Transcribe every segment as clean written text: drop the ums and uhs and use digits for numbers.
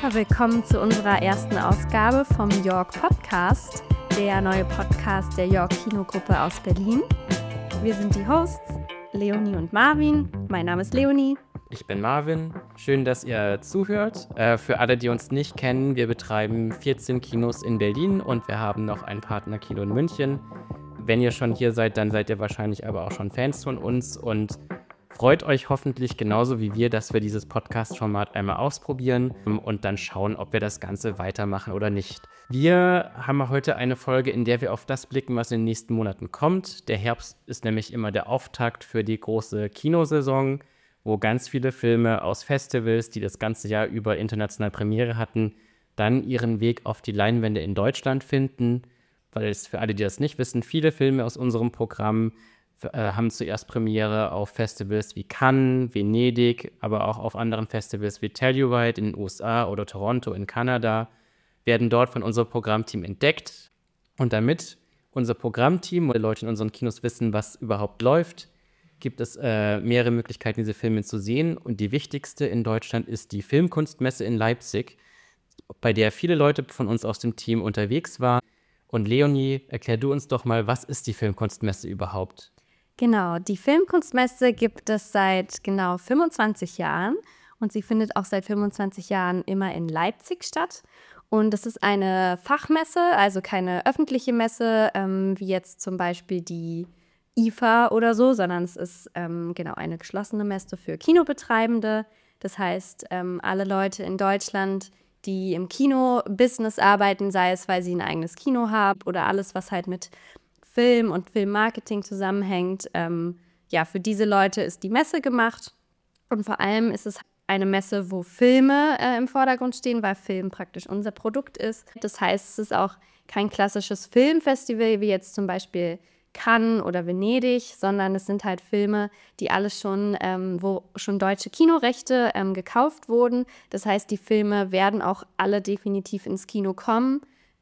Ja, willkommen zu unserer ersten Ausgabe vom York Podcast, der neue Podcast der York Kinogruppe aus Berlin. Wir sind die Hosts, Leonie und Marvin. Mein Name ist Leonie. Ich bin Marvin. Schön, dass ihr zuhört. Für alle, die uns nicht kennen, wir betreiben 14 Kinos in Berlin und wir haben noch ein Partnerkino in München. Wenn ihr schon hier seid, dann seid ihr wahrscheinlich aber auch schon Fans von uns und freut euch hoffentlich genauso wie wir, dass wir dieses Podcast-Format einmal ausprobieren und dann schauen, ob wir das Ganze weitermachen oder nicht. Wir haben heute eine Folge, in der wir auf das blicken, was in den nächsten Monaten kommt. Der Herbst ist nämlich immer der Auftakt für die große Kinosaison, wo ganz viele Filme aus Festivals, die das ganze Jahr über international Premiere hatten, dann ihren Weg auf die Leinwände in Deutschland finden. Weil es für alle, die das nicht wissen, viele Filme aus unserem Programm haben zuerst Premiere auf Festivals wie Cannes, Venedig, aber auch auf anderen Festivals wie Telluride in den USA oder Toronto in Kanada, werden dort von unserem Programmteam entdeckt. Und damit unser Programmteam oder Leute in unseren Kinos wissen, was überhaupt läuft, gibt es mehrere Möglichkeiten, diese Filme zu sehen. Und die wichtigste in Deutschland ist die Filmkunstmesse in Leipzig, bei der viele Leute von uns aus dem Team unterwegs waren. Und Leonie, erklär du uns doch mal, was ist die Filmkunstmesse überhaupt? Genau, die Filmkunstmesse gibt es seit genau 25 Jahren und sie findet auch seit 25 Jahren immer in Leipzig statt. Und es ist eine Fachmesse, also keine öffentliche Messe, wie jetzt zum Beispiel die IFA oder so, sondern es ist genau eine geschlossene Messe für Kinobetreibende. Das heißt, alle Leute in Deutschland, die im Kino-Business arbeiten, sei es, weil sie ein eigenes Kino haben oder alles, was halt mit Film und Filmmarketing zusammenhängt. Für diese Leute ist die Messe gemacht. Und vor allem ist es eine Messe, wo Filme im Vordergrund stehen, weil Film praktisch unser Produkt ist. Das heißt, es ist auch kein klassisches Filmfestival, wie jetzt zum Beispiel Cannes oder Venedig, sondern es sind halt Filme, die alles schon, wo schon deutsche Kinorechte gekauft wurden. Das heißt, die Filme werden auch alle definitiv ins Kino kommen.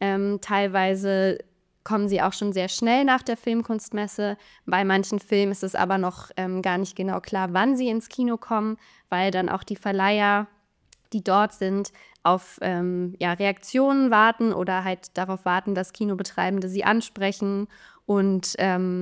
Teilweise kommen sie auch schon sehr schnell nach der Filmkunstmesse. Bei manchen Filmen ist es aber noch gar nicht genau klar, wann sie ins Kino kommen, weil dann auch die Verleiher, die dort sind, auf Reaktionen warten oder halt darauf warten, dass Kinobetreibende sie ansprechen und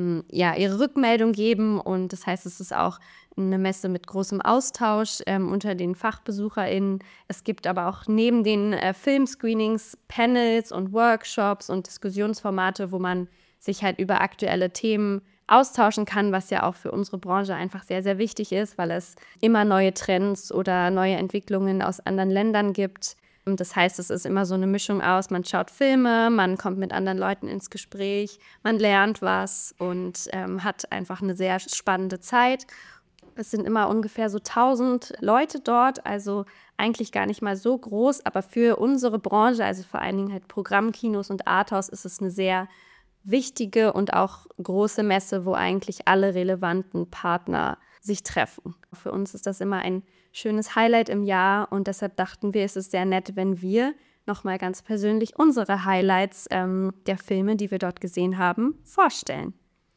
ihre Rückmeldung geben. Und das heißt, es ist auch eine Messe mit großem Austausch unter den FachbesucherInnen. Es gibt aber auch neben den Filmscreenings Panels und Workshops und Diskussionsformate, wo man sich halt über aktuelle Themen austauschen kann, was ja auch für unsere Branche einfach sehr, sehr wichtig ist, weil es immer neue Trends oder neue Entwicklungen aus anderen Ländern gibt. Und das heißt, es ist immer so eine Mischung aus, man schaut Filme, man kommt mit anderen Leuten ins Gespräch, man lernt was und hat einfach eine sehr spannende Zeit. Es sind immer ungefähr so 1000 Leute dort, also eigentlich gar nicht mal so groß, aber für unsere Branche, also vor allen Dingen halt Programmkinos und Arthouse, ist es eine sehr wichtige und auch große Messe, wo eigentlich alle relevanten Partner sich treffen. Für uns ist das immer ein schönes Highlight im Jahr und deshalb dachten wir, es ist sehr nett, wenn wir nochmal ganz persönlich unsere Highlights der Filme, die wir dort gesehen haben, vorstellen.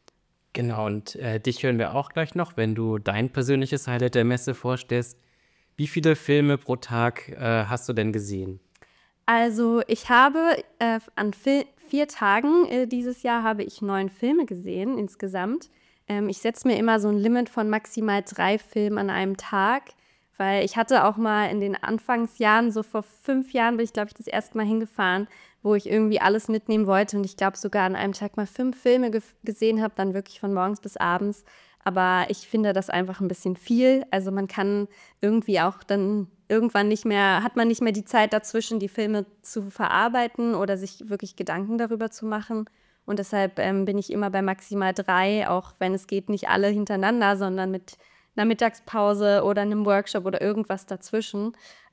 Genau, und dich hören wir auch gleich noch, wenn du dein persönliches Highlight der Messe vorstellst. Wie viele Filme pro Tag hast du denn gesehen? Also ich habe an 4 Tagen dieses Jahr habe ich 9 Filme gesehen insgesamt. Ich setze mir immer so ein Limit von maximal 3 Filmen an einem Tag, weil ich hatte auch mal in den Anfangsjahren, so vor 5 Jahren bin ich, glaube ich, das erste Mal hingefahren, wo ich irgendwie alles mitnehmen wollte und ich glaube sogar an einem Tag mal 5 Filme gesehen habe, dann wirklich von morgens bis abends. Aber ich finde das einfach ein bisschen viel. Also man kann irgendwie auch dann irgendwann hat man nicht mehr die Zeit dazwischen, die Filme zu verarbeiten oder sich wirklich Gedanken darüber zu machen. Und deshalb bin ich immer bei maximal 3, auch wenn es geht, nicht alle hintereinander, sondern mit einer Mittagspause oder einem Workshop oder irgendwas dazwischen.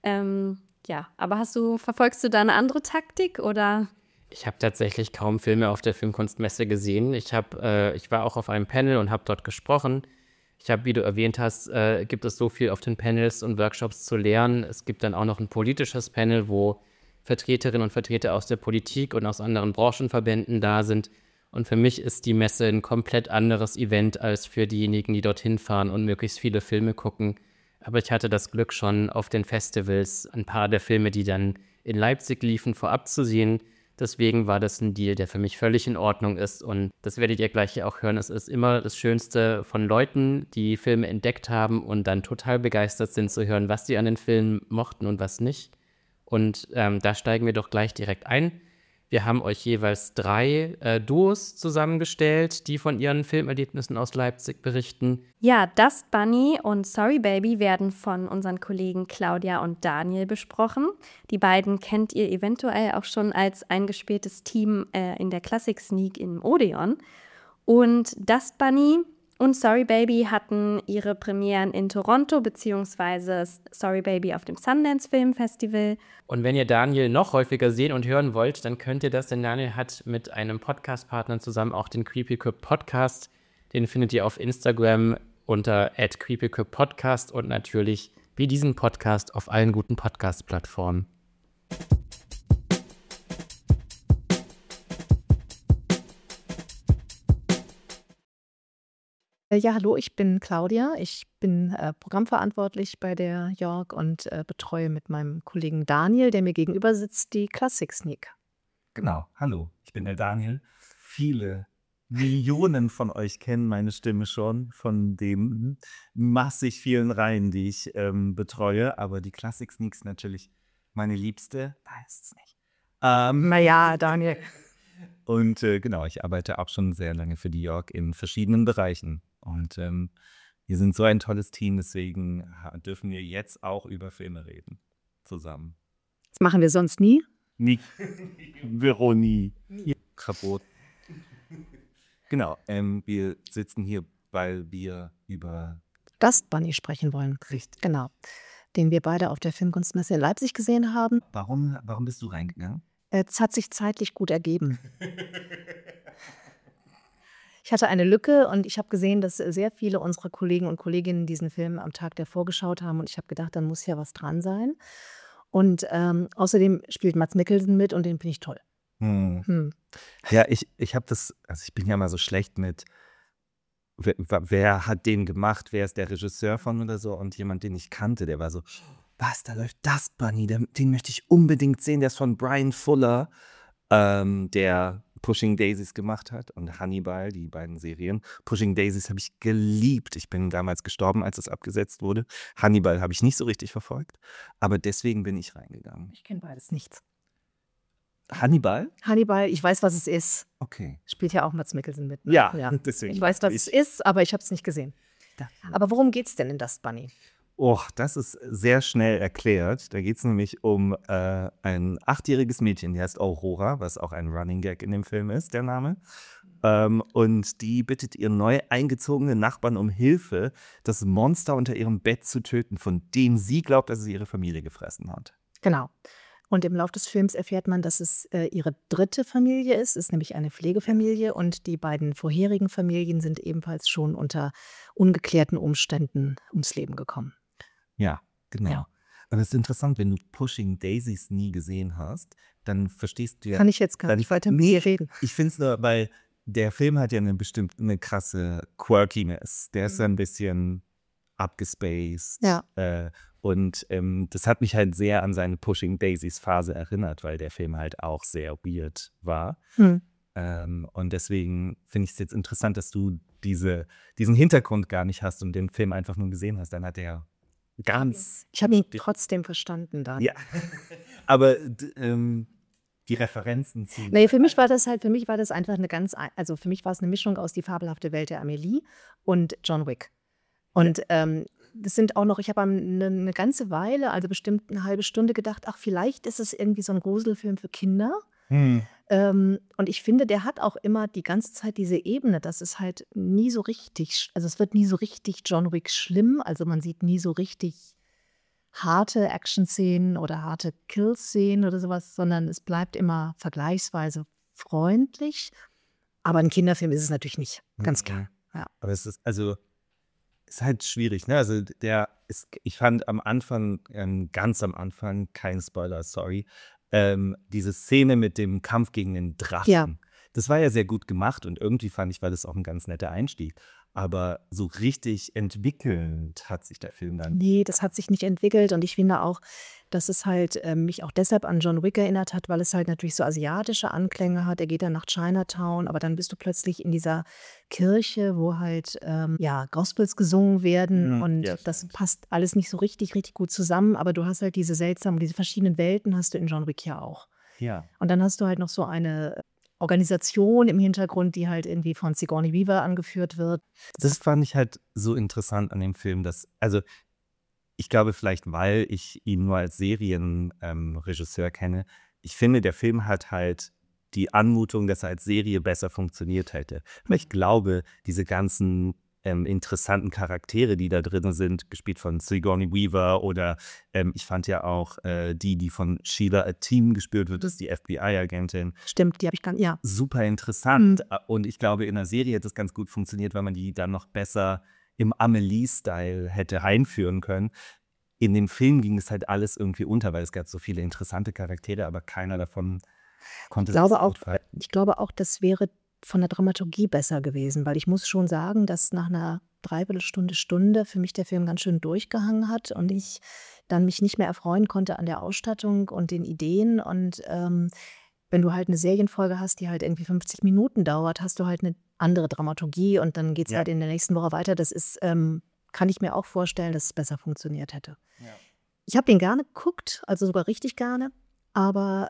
Aber verfolgst du da eine andere Taktik oder? Ich habe tatsächlich kaum Filme auf der Filmkunstmesse gesehen. Ich war auch auf einem Panel und habe dort gesprochen. Wie du erwähnt hast, gibt es so viel auf den Panels und Workshops zu lernen. Es gibt dann auch noch ein politisches Panel, wo Vertreterinnen und Vertreter aus der Politik und aus anderen Branchenverbänden da sind. Und für mich ist die Messe ein komplett anderes Event als für diejenigen, die dorthin fahren und möglichst viele Filme gucken. aber ich hatte das Glück, schon auf den Festivals ein paar der Filme, die dann in Leipzig liefen, vorab zu sehen. Deswegen war das ein Deal, der für mich völlig in Ordnung ist. Und das werdet ihr gleich hier auch hören. Es ist immer das Schönste von Leuten, die Filme entdeckt haben und dann total begeistert sind, zu hören, was sie an den Filmen mochten und was nicht. Und da steigen wir doch gleich direkt ein. Wir haben euch jeweils 3 Duos zusammengestellt, die von ihren Filmerlebnissen aus Leipzig berichten. Ja, Dust Bunny und Sorry Baby werden von unseren Kollegen Claudia und Daniel besprochen. Die beiden kennt ihr eventuell auch schon als eingespieltes Team in der Classic Sneak im Odeon. Und Dust Bunny und Sorry Baby hatten ihre Premieren in Toronto bzw. Sorry Baby auf dem Sundance Film Festival. Und wenn ihr Daniel noch häufiger sehen und hören wollt, dann könnt ihr das, denn Daniel hat mit einem Podcast-Partner zusammen auch den Creepy Crypt Podcast. Den findet ihr auf Instagram unter @creepycryptpodcast und natürlich wie diesen Podcast auf allen guten Podcast-Plattformen. Ja, hallo, ich bin Claudia. Ich bin programmverantwortlich bei der York und betreue mit meinem Kollegen Daniel, der mir gegenüber sitzt, die Classic Sneak. Genau, hallo, ich bin der Daniel. Viele Millionen von euch kennen meine Stimme schon von den massig vielen Reihen, die ich betreue, aber die Classic Sneak ist natürlich meine Liebste. Da ist es nicht. Naja, Daniel. Und genau, ich arbeite auch schon sehr lange für die York in verschiedenen Bereichen. Und wir sind so ein tolles Team, deswegen dürfen wir jetzt auch über Filme reden. Zusammen. Das machen wir sonst nie. Nie. Veronie. Kaputt. Genau, wir sitzen hier, weil wir über Dust Bunny sprechen wollen. Richtig. Genau. Den wir beide auf der Filmkunstmesse in Leipzig gesehen haben. Warum bist du reingegangen? Es hat sich zeitlich gut ergeben. Ich hatte eine Lücke und ich habe gesehen, dass sehr viele unserer Kollegen und Kolleginnen diesen Film am Tag davor geschaut haben und ich habe gedacht, da muss ja was dran sein. Und außerdem spielt Mads Mikkelsen mit und den finde ich toll. Ja, ich habe das, also ich bin ja mal so schlecht mit, wer hat den gemacht, wer ist der Regisseur von oder so, und jemand, den ich kannte, der war so, was, da läuft Dust Bunny, den möchte ich unbedingt sehen, der ist von Brian Fuller, der Pushing Daisies gemacht hat, und Hannibal, die beiden Serien. Pushing Daisies habe ich geliebt. Ich bin damals gestorben, als es abgesetzt wurde. Hannibal habe ich nicht so richtig verfolgt, aber deswegen bin ich reingegangen. Ich kenne beides nichts. Hannibal? Hannibal, ich weiß, was es ist. Okay. Spielt ja auch Mads Mikkelsen mit. Ne? Ja, deswegen. Ich weiß, was es ist, aber ich habe es nicht gesehen. Aber worum geht es denn in Dust Bunny? Oh, das ist sehr schnell erklärt. Da geht es nämlich um ein 8-jähriges Mädchen, die heißt Aurora, was auch ein Running Gag in dem Film ist, der Name. Und die bittet ihren neu eingezogenen Nachbarn um Hilfe, das Monster unter ihrem Bett zu töten, von dem sie glaubt, dass es ihre Familie gefressen hat. Genau. Und im Laufe des Films erfährt man, dass es ihre 3. Familie ist. Es ist nämlich eine Pflegefamilie und die beiden vorherigen Familien sind ebenfalls schon unter ungeklärten Umständen ums Leben gekommen. Ja, genau. Ja. Aber es ist interessant, wenn du Pushing Daisies nie gesehen hast, dann verstehst du ja. Kann ich jetzt gar nicht weiter mit dir reden. Ich finde es nur, weil der Film hat ja eine krasse Quirkiness. Der ist ein bisschen abgespaced. Ja. Und das hat mich halt sehr an seine Pushing Daisies Phase erinnert, weil der Film halt auch sehr weird war. Und deswegen finde ich es jetzt interessant, dass du diesen Hintergrund gar nicht hast und den Film einfach nur gesehen hast. Dann hat er ganz. Ich habe ihn trotzdem verstanden dann. Ja, aber die Referenzen ziehen. Nee, für mich war das einfach also für mich war es eine Mischung aus Die fabelhafte Welt der Amelie und John Wick. Und das sind auch noch, ich habe eine ganze Weile, also bestimmt eine halbe Stunde gedacht, ach, vielleicht ist es irgendwie so ein Gruselfilm für Kinder. Und ich finde, der hat auch immer die ganze Zeit diese Ebene, dass es halt nie so richtig, also es wird nie so richtig John Wick schlimm, also man sieht nie so richtig harte Action-Szenen oder harte Kill-Szenen oder sowas, sondern es bleibt immer vergleichsweise freundlich. Aber ein Kinderfilm ist es natürlich nicht, ganz klar. Ja. Aber es ist halt schwierig, ne? Also ich fand am Anfang, ganz am Anfang, kein Spoiler, sorry, diese Szene mit dem Kampf gegen den Drachen, Ja. das war ja sehr gut gemacht und irgendwie fand ich, war das auch ein ganz netter Einstieg. aber so richtig entwickelt hat sich der Film dann. Nee, das hat sich nicht entwickelt und ich finde auch, dass es halt mich auch deshalb an John Wick erinnert hat, weil es halt natürlich so asiatische Anklänge hat. Er geht dann nach Chinatown, aber dann bist du plötzlich in dieser Kirche, wo halt Gospels gesungen werden und das passt alles nicht so richtig gut zusammen, aber du hast halt diese verschiedenen Welten hast du in John Wick ja auch. Ja. Und dann hast du halt noch so eine Organisation im Hintergrund, die halt irgendwie von Sigourney Weaver angeführt wird. Das fand ich halt so interessant an dem Film, also ich glaube vielleicht, weil ich ihn nur als Serienregisseur kenne, ich finde, der Film hat halt die Anmutung, dass er als Serie besser funktioniert hätte. Aber ich glaube, diese ganzen interessanten Charaktere, die da drin sind, gespielt von Sigourney Weaver oder ich fand ja auch die von Sheila Atim gespielt wird, das ist die FBI-Agentin. Stimmt, die habe ich ja. Super interessant. Und ich glaube, in der Serie hätte es ganz gut funktioniert, weil man die dann noch besser im Amelie-Style hätte einführen können. In dem Film ging es halt alles irgendwie unter, weil es gab so viele interessante Charaktere, aber keiner davon konnte Ich glaube auch, das wäre von der Dramaturgie besser gewesen, weil ich muss schon sagen, dass nach einer Dreiviertelstunde für mich der Film ganz schön durchgehangen hat und ich dann mich nicht mehr erfreuen konnte an der Ausstattung und den Ideen. Und wenn du halt eine Serienfolge hast, die halt irgendwie 50 Minuten dauert, hast du halt eine andere Dramaturgie und dann geht es halt in der nächsten Woche weiter. Das ist, kann ich mir auch vorstellen, dass es besser funktioniert hätte. Ja. Ich habe den gerne geguckt, also sogar richtig gerne, aber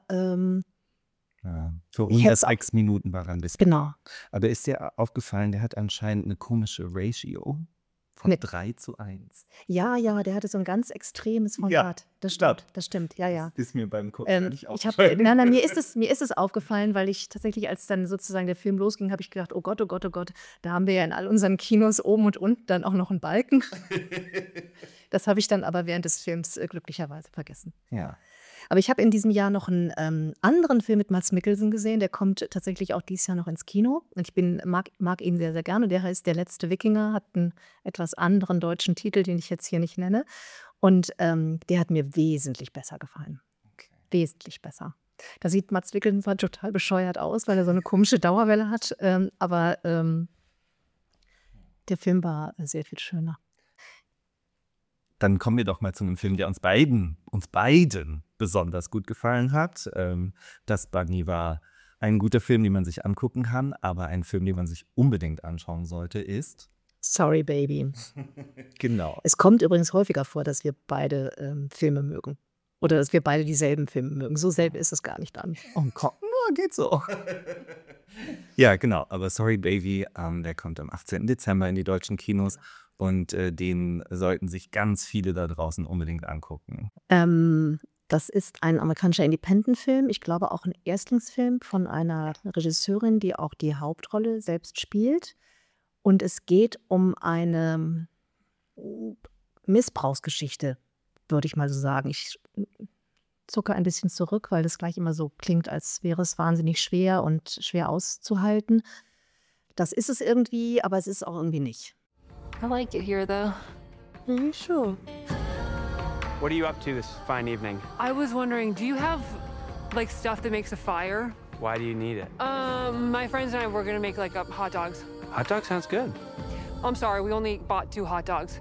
für 106 Minuten war er ein bisschen. Genau. Aber ist dir aufgefallen, der hat anscheinend eine komische Ratio von 3:1. Ja, der hatte so ein ganz extremes Format. Ja, das stimmt, ja. Das ist mir beim Gucken nicht aufgefallen. Mir ist es aufgefallen, weil ich tatsächlich, als dann sozusagen der Film losging, habe ich gedacht, oh Gott, da haben wir ja in all unseren Kinos oben und unten dann auch noch einen Balken. Das habe ich dann aber während des Films glücklicherweise vergessen. Ja. Aber ich habe in diesem Jahr noch einen anderen Film mit Mads Mikkelsen gesehen, der kommt tatsächlich auch dieses Jahr noch ins Kino. Und ich mag ihn sehr, sehr gerne. Der heißt Der letzte Wikinger, hat einen etwas anderen deutschen Titel, den ich jetzt hier nicht nenne. Und der hat mir wesentlich besser gefallen. Okay. Wesentlich besser. Da sieht Mads Mikkelsen zwar total bescheuert aus, weil er so eine komische Dauerwelle hat, aber der Film war sehr viel schöner. Dann kommen wir doch mal zu einem Film, der uns beiden besonders gut gefallen hat. Das Bunny war ein guter Film, den man sich angucken kann, aber ein Film, den man sich unbedingt anschauen sollte, ist Sorry, Baby. Genau. Es kommt übrigens häufiger vor, dass wir beide Filme mögen. Oder dass wir beide dieselben Filme mögen. So selten ist es gar nicht dann. Oh, geht so. Ja, genau. Aber Sorry, Baby, der kommt am 18. Dezember in die deutschen Kinos. Und den sollten sich ganz viele da draußen unbedingt angucken. Das ist ein amerikanischer Independent-Film. Ich glaube auch ein Erstlingsfilm von einer Regisseurin, die auch die Hauptrolle selbst spielt. Und es geht um eine Missbrauchsgeschichte, würde ich mal so sagen. Ich zucke ein bisschen zurück, weil das gleich immer so klingt, als wäre es wahnsinnig schwer und schwer auszuhalten. Das ist es irgendwie, aber es ist auch irgendwie nicht. I like it here, though. Are you sure? What are you up to this fine evening? I was wondering, do you have, like, stuff that makes a fire? Why do you need it? My friends and I were gonna make, like, hot dogs. Hot dog sounds good. I'm sorry, we only bought 2 hot dogs.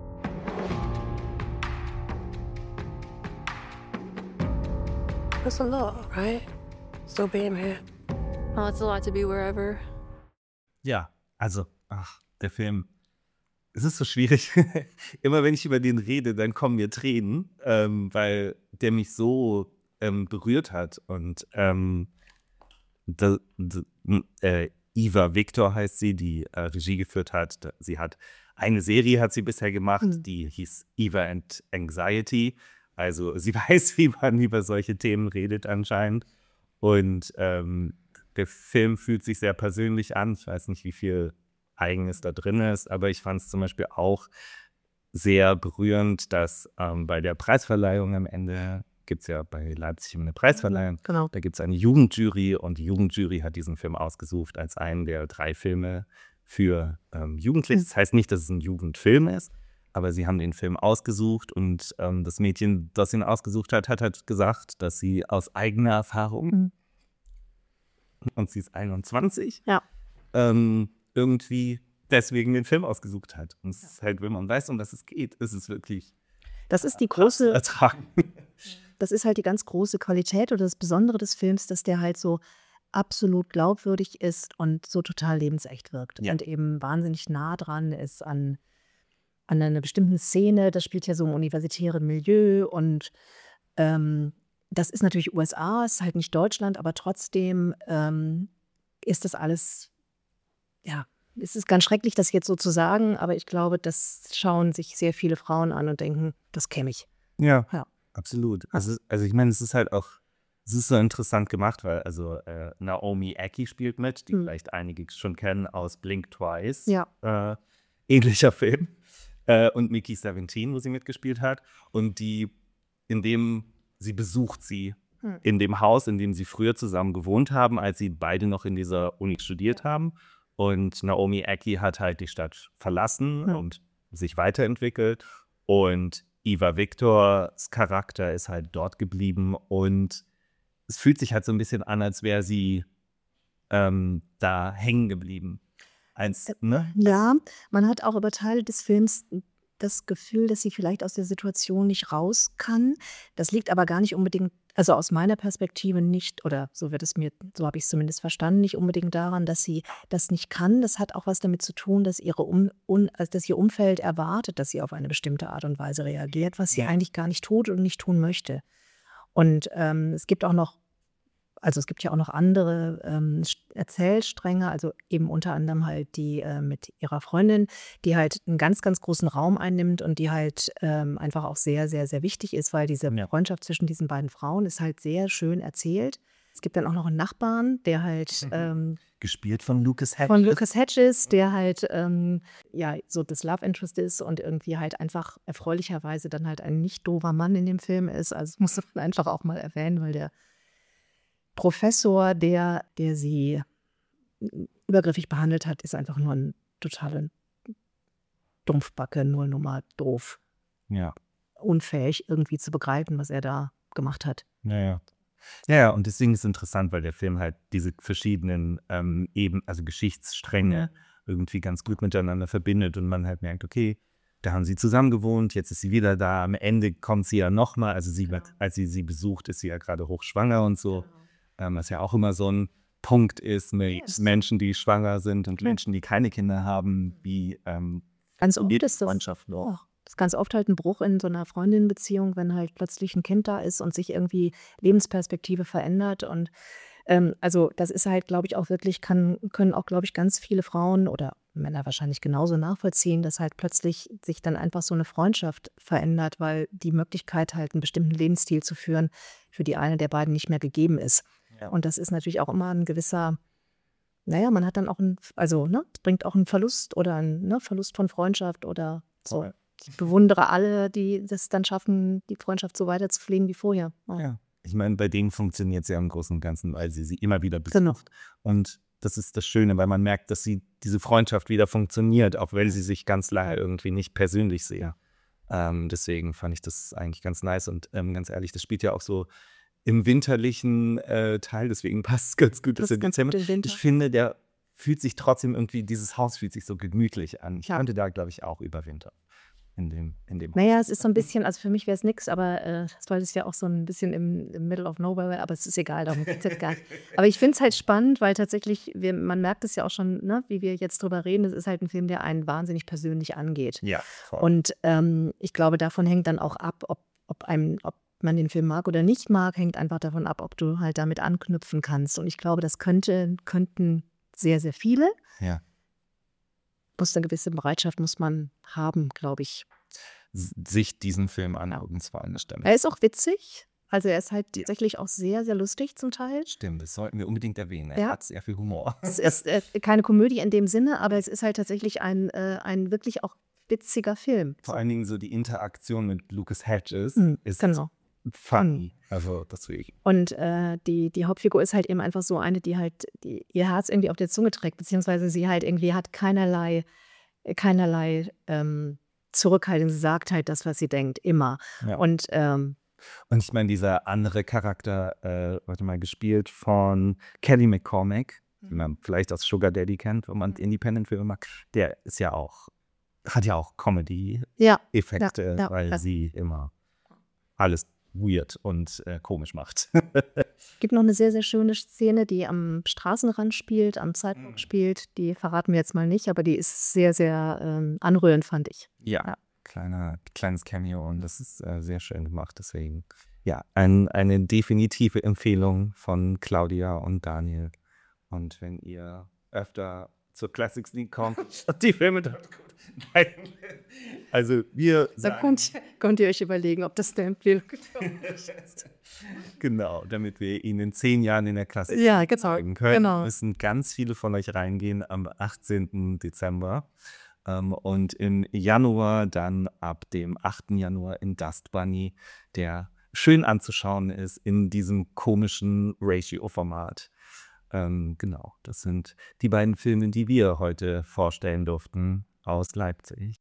That's a lot, right? Still being here. Oh, it's a lot to be wherever. Ja, also, der Film. Es ist so schwierig. Immer wenn ich über den rede, dann kommen mir Tränen, weil der mich so berührt hat. Und Eva Victor heißt sie, die Regie geführt hat. Sie hat eine Serie hat sie bisher gemacht, die hieß Eva and Anxiety. Also sie weiß, wie man über solche Themen redet anscheinend. Und der Film fühlt sich sehr persönlich an. Ich weiß nicht, wie viel Eigenes da drin ist, aber ich fand es zum Beispiel auch sehr berührend, dass bei der Preisverleihung am Ende gibt es ja bei Leipzig eine Preisverleihung. Genau. Da gibt es eine Jugendjury und die Jugendjury hat diesen Film ausgesucht als einen der 3 Filme für Jugendliche. Das heißt nicht, dass es ein Jugendfilm ist, aber sie haben den Film ausgesucht und das Mädchen, das ihn ausgesucht hat, hat gesagt, dass sie aus eigener Erfahrung, und sie ist 21, irgendwie deswegen den Film ausgesucht hat. Und es ist halt, wenn man weiß, um was es geht, ist es wirklich Das ist die große, ertragen. das ist halt die ganz große Qualität oder das Besondere des Films, dass der halt so absolut glaubwürdig ist und so total lebensecht wirkt Ja. und eben wahnsinnig nah dran ist an einer bestimmten Szene. Das spielt ja so im universitären Milieu und das ist natürlich USA, ist halt nicht Deutschland, aber trotzdem ist das alles, ja, es ist ganz schrecklich, das jetzt so zu sagen, aber ich glaube, das schauen sich sehr viele Frauen an und denken, das kenne ich. Ja, Ja. absolut. Also ich meine, es ist halt auch, es ist so interessant gemacht, weil Naomi Ackie spielt mit, die vielleicht einige schon kennen aus Blink Twice. Ja. Ähnlicher Film. Und Mickey 17, wo sie mitgespielt hat. Und sie besucht sie in dem Haus, in dem sie früher zusammen gewohnt haben, als sie beide noch in dieser Uni studiert haben. Und Naomi Ackie hat halt die Stadt verlassen und sich weiterentwickelt. Und Eva Victors Charakter ist halt dort geblieben. Und es fühlt sich halt so ein bisschen an, als wäre sie da hängen geblieben. Ne? Ja, man hat auch über Teile des Films das Gefühl, dass sie vielleicht aus der Situation nicht raus kann. Das liegt aber gar nicht unbedingt, also aus meiner Perspektive nicht, oder so habe ich es zumindest verstanden, nicht unbedingt daran, dass sie das nicht kann. Das hat auch was damit zu tun, dass ihr Umfeld erwartet, dass sie auf eine bestimmte Art und Weise reagiert, was sie eigentlich gar nicht tut und nicht tun möchte. Und es gibt ja auch noch andere Erzählstränge, also eben unter anderem halt die mit ihrer Freundin, die halt einen ganz, ganz großen Raum einnimmt und die halt einfach auch sehr, sehr, sehr wichtig ist, weil diese Freundschaft zwischen diesen beiden Frauen ist halt sehr schön erzählt. Es gibt dann auch noch einen Nachbarn, der halt gespielt von Lucas Hedges, der halt so das Love Interest ist und irgendwie halt einfach erfreulicherweise dann halt ein nicht doofer Mann in dem Film ist. Also das muss man einfach auch mal erwähnen, weil der Professor, der sie übergriffig behandelt hat, ist einfach nur ein totaler Dumpfbacke, nur Nummer doof. Ja. Unfähig irgendwie zu begreifen, was er da gemacht hat. Ja, und deswegen ist es interessant, weil der Film halt diese verschiedenen Geschichtsstränge irgendwie ganz gut miteinander verbindet und man halt merkt, okay, da haben sie zusammen gewohnt, jetzt ist sie wieder da, am Ende kommt sie ja nochmal, also als sie besucht, ist sie ja gerade hochschwanger und so. Was ja auch immer so ein Punkt ist mit Menschen, die schwanger sind und Menschen, die keine Kinder haben, wie ganz oft ist das Freundschaft noch. Das ist ganz oft halt ein Bruch in so einer Freundinnenbeziehung, wenn halt plötzlich ein Kind da ist und sich irgendwie Lebensperspektive verändert. Und also das ist halt, glaube ich, auch wirklich, können auch, glaube ich, ganz viele Frauen oder Männer wahrscheinlich genauso nachvollziehen, dass halt plötzlich sich dann einfach so eine Freundschaft verändert, weil die Möglichkeit halt einen bestimmten Lebensstil zu führen für die eine der beiden nicht mehr gegeben ist. Ja. Und das ist natürlich auch immer ein gewisser, man hat dann auch es bringt auch einen Verlust oder einen Verlust von Freundschaft oder so. Ich bewundere alle, die das dann schaffen, die Freundschaft so weiter zu pflegen wie vorher. Ja. Ich meine, bei denen funktioniert es ja im Großen und Ganzen, weil sie immer wieder besucht. Genau. Und das ist das Schöne, weil man merkt, dass diese Freundschaft wieder funktioniert, auch wenn sie sich ganz lange irgendwie nicht persönlich sehen. Deswegen fand ich das eigentlich ganz nice und ganz ehrlich, das spielt ja auch so im winterlichen Teil, deswegen passt es ganz gut, dass er Dezember. Ich finde, dieses Haus fühlt sich so gemütlich an. Ich könnte da, glaube ich, auch überwintern. In dem es ist so ein bisschen, also für mich wäre es nichts, aber weil es ja auch so ein bisschen im Middle of Nowhere, aber es ist egal, darum geht es jetzt gar nicht. Aber ich finde es halt spannend, weil tatsächlich, man merkt es ja auch schon, wie wir jetzt drüber reden, es ist halt ein Film, der einen wahnsinnig persönlich angeht. Ja, voll. Und ich glaube, davon hängt dann auch ab, ob man den Film mag oder nicht mag, hängt einfach davon ab, ob du halt damit anknüpfen kannst. Und ich glaube, das könnten sehr, sehr viele. Ja. Eine gewisse Bereitschaft muss man haben, glaube ich. Sich diesen Film angucken, zwar an der Stelle. Er ist auch witzig. Also er ist halt tatsächlich auch sehr, sehr lustig zum Teil. Stimmt, das sollten wir unbedingt erwähnen. Er hat sehr viel Humor. Es ist keine Komödie in dem Sinne, aber es ist halt tatsächlich ein wirklich auch witziger Film. Vor allen Dingen so die Interaktion mit Lucas Hedges ist funny. Also deswegen. Und die Hauptfigur ist halt eben einfach so eine, die halt ihr Herz irgendwie auf der Zunge trägt, beziehungsweise sie halt irgendwie hat keinerlei Zurückhaltung. Sie sagt halt das, was sie denkt, immer. Ja. Und ich meine, dieser andere Charakter, gespielt von Kelly McCormack, den man vielleicht aus Sugar Daddy kennt, wenn man Independent-Filme mag, der ist ja auch, hat ja auch Comedy-Effekte, Ja, weil ja. sie immer alles weird und komisch macht. Es gibt noch eine sehr, sehr schöne Szene, die am Straßenrand spielt, am Sidewalk spielt. Die verraten wir jetzt mal nicht, aber die ist sehr, sehr anrührend, fand ich. Ja, kleines Cameo und das ist sehr schön gemacht. Deswegen, ja, eine definitive Empfehlung von Claudia und Daniel. Und wenn ihr öfter zur Classics League kommt, die Filme dort gut. Nein. Also wir Da sagen, könnt ihr euch überlegen, ob das der Empfehlung ist. genau, damit wir ihn in 10 Jahren in der Klassik Ja, genau. zeigen können, Genau. müssen ganz viele von euch reingehen am 18. Dezember. Und im Januar dann ab dem 8. Januar in Dust Bunny, der schön anzuschauen ist in diesem komischen Ratio-Format. Genau, das sind die beiden Filme, die wir heute vorstellen durften aus Leipzig.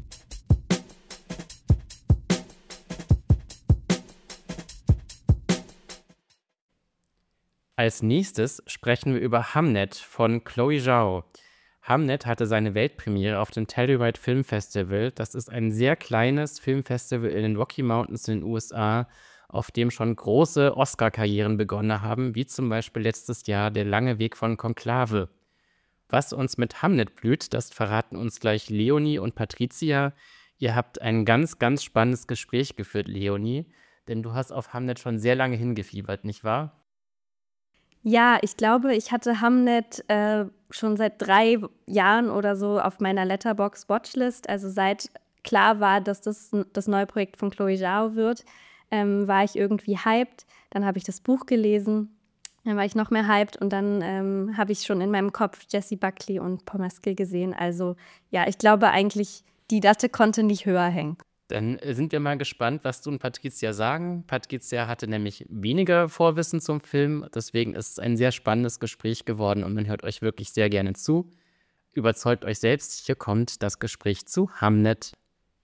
Als nächstes sprechen wir über Hamnet von Chloe Zhao. Hamnet hatte seine Weltpremiere auf dem Telluride Film Festival. Das ist ein sehr kleines Filmfestival in den Rocky Mountains in den USA, auf dem schon große Oscar-Karrieren begonnen haben, wie zum Beispiel letztes Jahr Der lange Weg von Konklave. Was uns mit Hamnet blüht, das verraten uns gleich Leonie und Patricia. Ihr habt ein ganz, ganz spannendes Gespräch geführt, Leonie, denn du hast auf Hamnet schon sehr lange hingefiebert, nicht wahr? Ja, ich glaube, ich hatte Hamnet schon seit 3 Jahren oder so auf meiner Letterboxd Watchlist. Also seit klar war, dass das neue Projekt von Chloe Zhao wird, war ich irgendwie hyped. Dann habe ich das Buch gelesen, dann war ich noch mehr hyped und dann habe ich schon in meinem Kopf Jessie Buckley und Paul Mescal gesehen. Also ja, ich glaube eigentlich, die Latte konnte nicht höher hängen. Dann sind wir mal gespannt, was du und Patricia sagen. Patricia hatte nämlich weniger Vorwissen zum Film, deswegen ist es ein sehr spannendes Gespräch geworden und man hört euch wirklich sehr gerne zu. Überzeugt euch selbst, hier kommt das Gespräch zu Hamnet.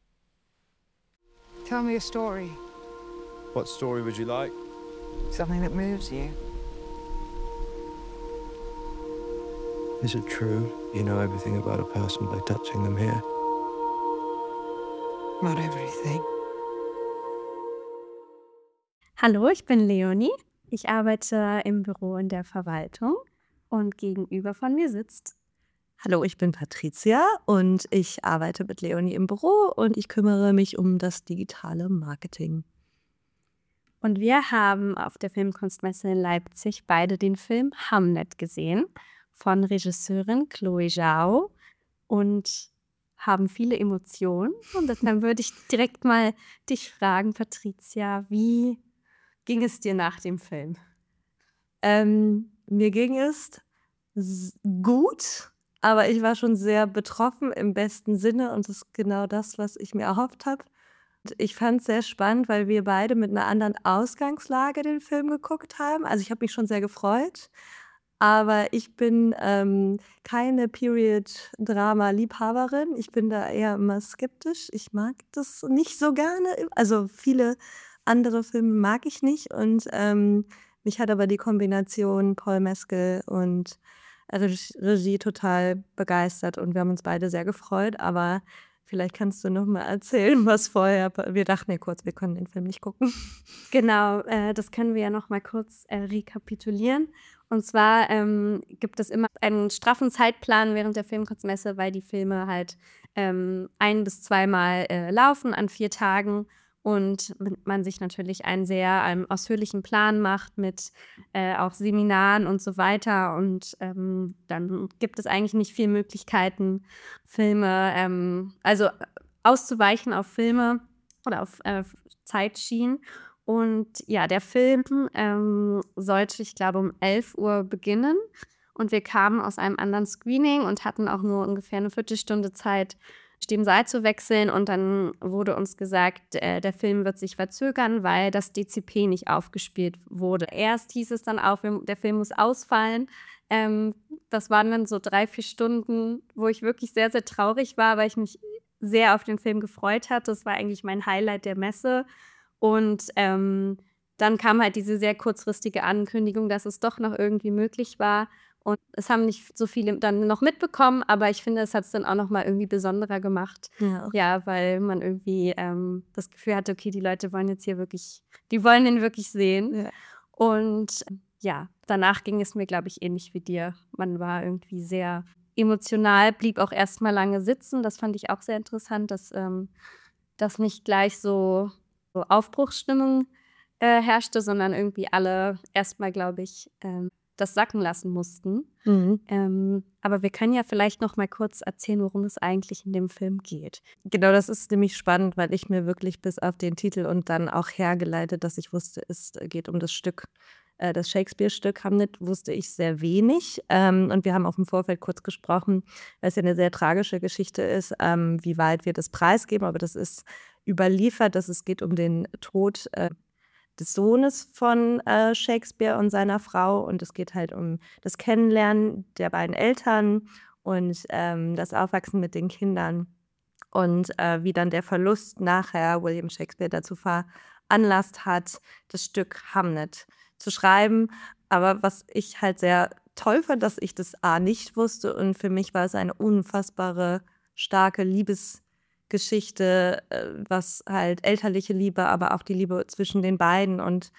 Tell me a story. What story would you like? Something that moves you. Is it true you know everything about a person by touching them here? Not everything. Hallo, ich bin Leonie. Ich arbeite im Büro in der Verwaltung und gegenüber von mir sitzt. Hallo, ich bin Patricia und ich arbeite mit Leonie im Büro und ich kümmere mich um das digitale Marketing. Und wir haben auf der Filmkunstmesse in Leipzig beide den Film Hamnet gesehen von Regisseurin Chloe Zhao und haben viele Emotionen. Und deshalb würde ich direkt mal dich fragen, Patricia, wie ging es dir nach dem Film? Mir ging es gut, aber ich war schon sehr betroffen im besten Sinne und das ist genau das, was ich mir erhofft habe. Ich fand es sehr spannend, weil wir beide mit einer anderen Ausgangslage den Film geguckt haben. Also ich habe mich schon sehr gefreut, aber ich bin keine Period-Drama-Liebhaberin. Ich bin da eher immer skeptisch. Ich mag das nicht so gerne. Also viele andere Filme mag ich nicht und mich hat aber die Kombination Paul Mescal und Regie total begeistert und wir haben uns beide sehr gefreut, aber vielleicht kannst du noch mal erzählen, was vorher. Wir dachten ja kurz, wir können den Film nicht gucken. Genau, das können wir ja noch mal kurz rekapitulieren. Und zwar gibt es immer einen straffen Zeitplan während der Filmkunstmesse, weil die Filme halt 1 bis 2 Mal laufen an 4 Tagen und man sich natürlich einen sehr ausführlichen Plan macht mit auch Seminaren und so weiter. Und dann gibt es eigentlich nicht viele Möglichkeiten, Filme, also auszuweichen auf Filme oder auf Zeitschienen. Und ja, der Film sollte, ich glaube, um 11 Uhr beginnen. Und wir kamen aus einem anderen Screening und hatten auch nur ungefähr eine Viertelstunde Zeit, dem Saal zu wechseln. Und dann wurde uns gesagt, der Film wird sich verzögern, weil das DCP nicht aufgespielt wurde. Erst hieß es dann auch, der Film muss ausfallen. Das waren dann so 3-4 Stunden, wo ich wirklich sehr, sehr traurig war, weil ich mich sehr auf den Film gefreut hatte. Das war eigentlich mein Highlight der Messe. Und dann kam halt diese sehr kurzfristige Ankündigung, dass es doch noch irgendwie möglich war. Und es haben nicht so viele dann noch mitbekommen, aber ich finde, es hat es dann auch noch mal irgendwie besonderer gemacht. Ja. Ja, weil man irgendwie das Gefühl hatte, okay, die Leute wollen jetzt hier wirklich, die wollen den wirklich sehen. Ja. Und ja, danach ging es mir, glaube ich, ähnlich wie dir. Man war irgendwie sehr emotional, blieb auch erstmal lange sitzen. Das fand ich auch sehr interessant, dass nicht gleich so Aufbruchsstimmung herrschte, sondern irgendwie alle erstmal, glaube ich, das sacken lassen mussten. Aber wir können ja vielleicht noch mal kurz erzählen, worum es eigentlich in dem Film geht. Genau, das ist nämlich spannend, weil ich mir wirklich bis auf den Titel und dann auch hergeleitet, dass ich wusste, es geht um das Stück, das Shakespeare-Stück Hamlet, wusste ich sehr wenig. Und wir haben auch im Vorfeld kurz gesprochen, weil es ja eine sehr tragische Geschichte ist, wie weit wir das preisgeben. Aber das ist überliefert, dass es geht um den Tod des Sohnes von Shakespeare und seiner Frau. Und es geht halt um das Kennenlernen der beiden Eltern und das Aufwachsen mit den Kindern. Und wie dann der Verlust nachher William Shakespeare dazu veranlasst hat, das Stück Hamlet zu schreiben. Aber was ich halt sehr toll fand, dass ich das nicht wusste. Und für mich war es eine unfassbare, starke Liebesgeschichte, was halt elterliche Liebe, aber auch die Liebe zwischen den beiden. Und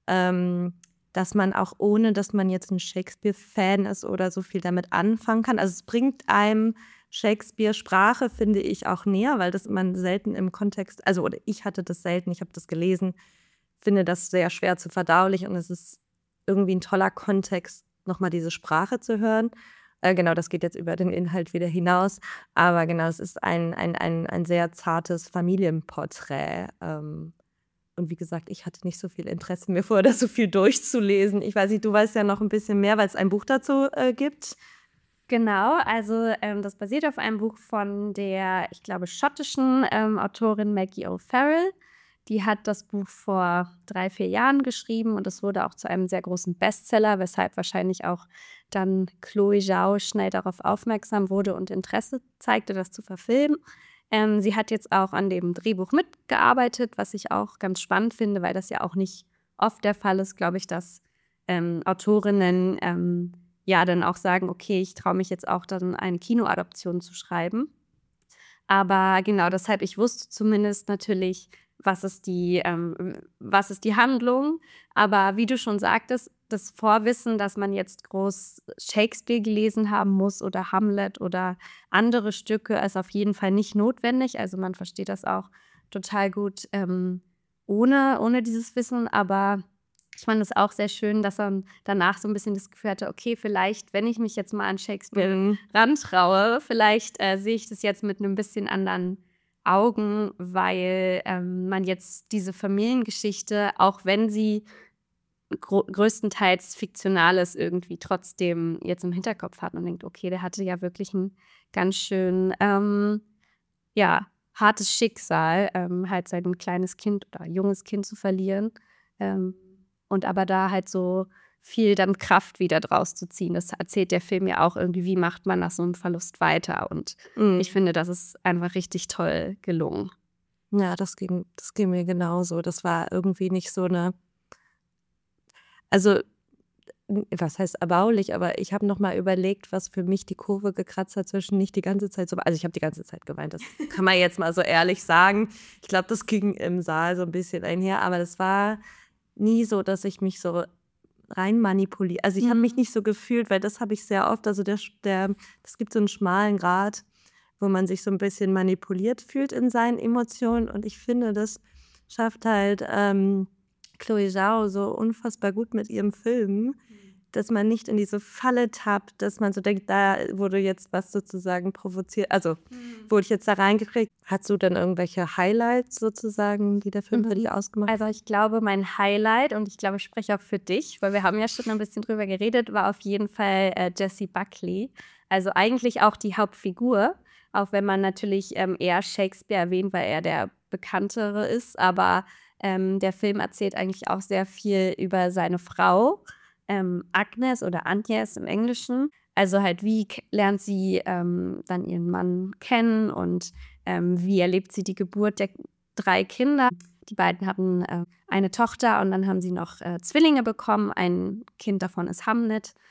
dass man auch ohne, dass man jetzt ein Shakespeare-Fan ist oder so viel damit anfangen kann. Also es bringt einem Shakespeare-Sprache, finde ich, auch näher, weil das man selten im Kontext, also oder ich hatte das selten, ich habe das gelesen, finde das sehr schwer zu verdaulich und es ist irgendwie ein toller Kontext, nochmal diese Sprache zu hören. Genau, das geht jetzt über den Inhalt wieder hinaus, aber genau, es ist ein sehr zartes Familienporträt. Und wie gesagt, ich hatte nicht so viel Interesse, mir vorher das so viel durchzulesen. Ich weiß nicht, du weißt ja noch ein bisschen mehr, weil es ein Buch dazu gibt. Genau, also das basiert auf einem Buch von der, ich glaube, schottischen Autorin Maggie O'Farrell. Die hat das Buch vor 3-4 Jahren geschrieben und es wurde auch zu einem sehr großen Bestseller, weshalb wahrscheinlich auch dann Chloe Zhao schnell darauf aufmerksam wurde und Interesse zeigte, das zu verfilmen. Sie hat jetzt auch an dem Drehbuch mitgearbeitet, was ich auch ganz spannend finde, weil das ja auch nicht oft der Fall ist, glaube ich, dass Autorinnen ja dann auch sagen, okay, ich traue mich jetzt auch dann eine Kinoadaption zu schreiben. Aber genau, deshalb, ich wusste zumindest natürlich, was ist die Handlung. Aber wie du schon sagtest, das Vorwissen, dass man jetzt groß Shakespeare gelesen haben muss oder Hamlet oder andere Stücke, ist auf jeden Fall nicht notwendig. Also man versteht das auch total gut ohne dieses Wissen. Aber ich fand es auch sehr schön, dass er danach so ein bisschen das Gefühl hatte, okay, vielleicht, wenn ich mich jetzt mal an Shakespeare rantraue, vielleicht sehe ich das jetzt mit einem bisschen anderen Augen, weil man jetzt diese Familiengeschichte, auch wenn sie größtenteils fiktional ist, irgendwie trotzdem jetzt im Hinterkopf hat und denkt, okay, der hatte ja wirklich ein ganz schön hartes Schicksal, halt sein kleines Kind oder junges Kind zu verlieren. Und aber da halt so viel dann Kraft wieder draus zu ziehen. Das erzählt der Film ja auch irgendwie, wie macht man nach so einem Verlust weiter. Und ich finde, das ist einfach richtig toll gelungen. Ja, das ging mir genauso. Das war irgendwie nicht so eine, also was heißt erbaulich, aber ich habe noch mal überlegt, was für mich die Kurve gekratzt hat zwischen nicht die ganze Zeit so, also ich habe die ganze Zeit geweint, das kann man jetzt mal so ehrlich sagen. Ich glaube, das ging im Saal so ein bisschen einher, aber das war nie so, dass ich mich so rein manipuliere. Also ich habe mich nicht so gefühlt, weil das habe ich sehr oft, also es gibt so einen schmalen Grat, wo man sich so ein bisschen manipuliert fühlt in seinen Emotionen und ich finde, das schafft halt Chloe Zhao so unfassbar gut mit ihrem Film, dass man nicht in diese Falle tappt, dass man so denkt, da wurde jetzt was sozusagen provoziert, also wurde ich jetzt da reingekriegt. Hast du dann irgendwelche Highlights sozusagen, die der Film für dich ausgemacht hat? Also ich glaube, mein Highlight, und ich glaube, ich spreche auch für dich, weil wir haben ja schon ein bisschen drüber geredet, war auf jeden Fall Jessie Buckley. Also eigentlich auch die Hauptfigur, auch wenn man natürlich eher Shakespeare erwähnt, weil er der Bekanntere ist, aber der Film erzählt eigentlich auch sehr viel über seine Frau, Agnes oder Agnes im Englischen. Also halt, wie lernt sie dann ihren Mann kennen und wie erlebt sie die Geburt der 3 Kinder. Die beiden hatten eine Tochter und dann haben sie noch Zwillinge bekommen. Ein Kind davon ist Hamlet.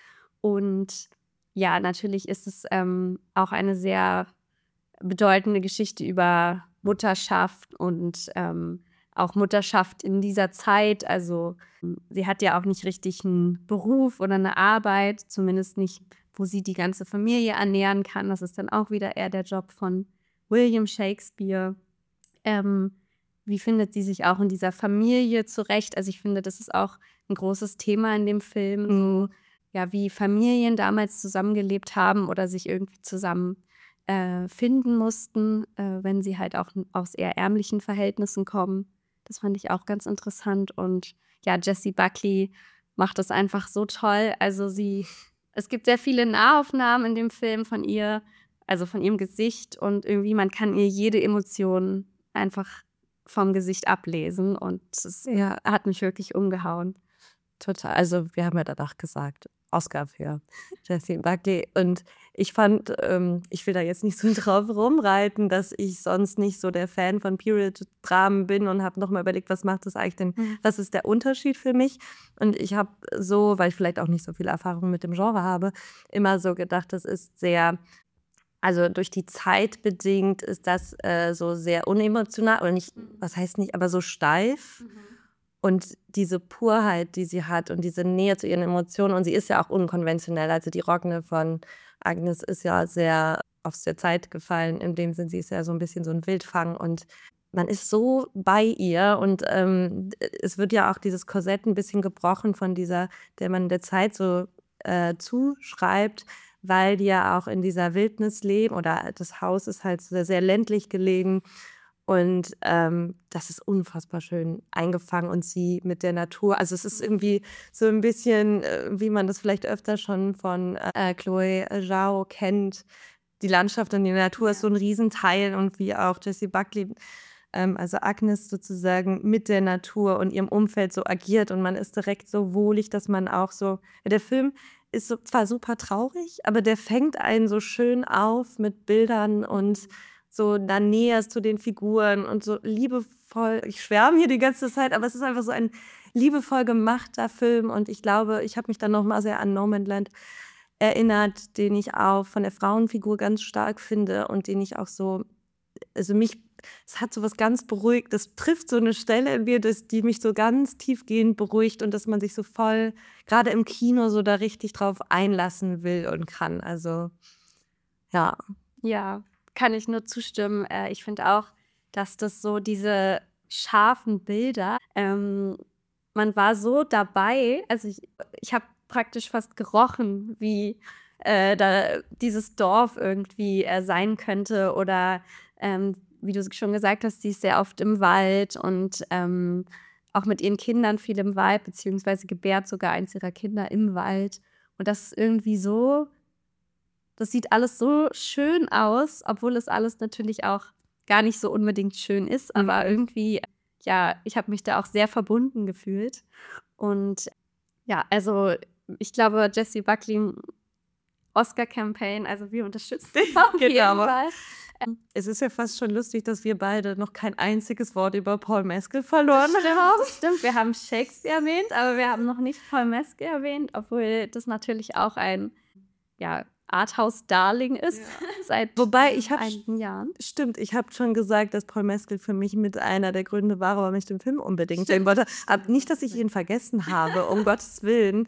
Und ja, natürlich ist es auch eine sehr bedeutende Geschichte über Mutterschaft und auch Mutterschaft in dieser Zeit. Also sie hat ja auch nicht richtig einen Beruf oder eine Arbeit, zumindest nicht, wo sie die ganze Familie ernähren kann. Das ist dann auch wieder eher der Job von William Shakespeare. Wie findet sie sich auch in dieser Familie zurecht? Also ich finde, das ist auch ein großes Thema in dem Film, so ja, wie Familien damals zusammengelebt haben oder sich irgendwie zusammen finden mussten, wenn sie halt auch aus eher ärmlichen Verhältnissen kommen. Das fand ich auch ganz interessant. Und ja, Jessie Buckley macht das einfach so toll. Also es gibt sehr viele Nahaufnahmen in dem Film von ihr, also von ihrem Gesicht, und irgendwie man kann ihr jede Emotion einfach vom Gesicht ablesen, und es hat mich wirklich umgehauen. Total. Also wir haben ja danach gesagt, Oscar für Jessie Buckley. Und ich fand, ich will da jetzt nicht so drauf rumreiten, dass ich sonst nicht so der Fan von Period-Dramen bin, und habe nochmal überlegt, was macht das eigentlich denn, was ist der Unterschied für mich? Und ich habe so, weil ich vielleicht auch nicht so viel Erfahrung mit dem Genre habe, immer so gedacht, das ist sehr, also durch die Zeit bedingt ist das so sehr unemotional, oder nicht, was heißt nicht, aber so steif. Und diese Purheit, die sie hat und diese Nähe zu ihren Emotionen, und sie ist ja auch unkonventionell. Also die Rogne von Agnes ist ja sehr aus der Zeit gefallen. In dem Sinn, sie ist ja so ein bisschen so ein Wildfang, und man ist so bei ihr, und es wird ja auch dieses Korsett ein bisschen gebrochen von dieser, der man der Zeit so zuschreibt, weil die ja auch in dieser Wildnis leben, oder das Haus ist halt sehr, sehr ländlich gelegen. Und das ist unfassbar schön eingefangen, und sie mit der Natur. Also es ist irgendwie so ein bisschen, wie man das vielleicht öfter schon von Chloe Zhao kennt. Die Landschaft und die Natur ist so ein Riesenteil, und wie auch Jessie Buckley, also Agnes sozusagen mit der Natur und ihrem Umfeld so agiert, und man ist direkt so wohlig, dass man auch so, der Film ist so, zwar super traurig, aber der fängt einen so schön auf mit Bildern und so dann näher zu den Figuren und so liebevoll. Ich schwärme hier die ganze Zeit, aber es ist einfach so ein liebevoll gemachter Film, und ich glaube, ich habe mich dann nochmal sehr an Nomadland erinnert, den ich auch von der Frauenfigur ganz stark finde und den ich auch so, also es hat so was ganz beruhigt, das trifft so eine Stelle in mir, die mich so ganz tiefgehend beruhigt, und dass man sich so voll, gerade im Kino, so da richtig drauf einlassen will und kann. Also, ja. Ja, kann ich nur zustimmen. Ich finde auch, dass das so diese scharfen Bilder, man war so dabei, also ich habe praktisch fast gerochen, wie da dieses Dorf irgendwie sein könnte, oder wie du schon gesagt hast, sie ist sehr oft im Wald und auch mit ihren Kindern viel im Wald, beziehungsweise gebärt sogar eins ihrer Kinder im Wald. Und das ist irgendwie so, das sieht alles so schön aus, obwohl es alles natürlich auch gar nicht so unbedingt schön ist. Aber irgendwie, ja, ich habe mich da auch sehr verbunden gefühlt. Und ja, also ich glaube, Jessie Buckley, Oscar-Campaign, also wir unterstützen den auf jeden Fall. Es ist ja fast schon lustig, dass wir beide noch kein einziges Wort über Paul Mescal verloren haben. Stimmt, wir haben Shakespeare erwähnt, aber wir haben noch nicht Paul Mescal erwähnt, obwohl das natürlich auch ein Arthouse-Darling ist, seit einigen Jahren. Stimmt, ich habe schon gesagt, dass Paul Mescal für mich mit einer der Gründe war, warum ich den Film unbedingt sehen wollte. Aber nicht, dass ich ihn vergessen habe, um Gottes Willen.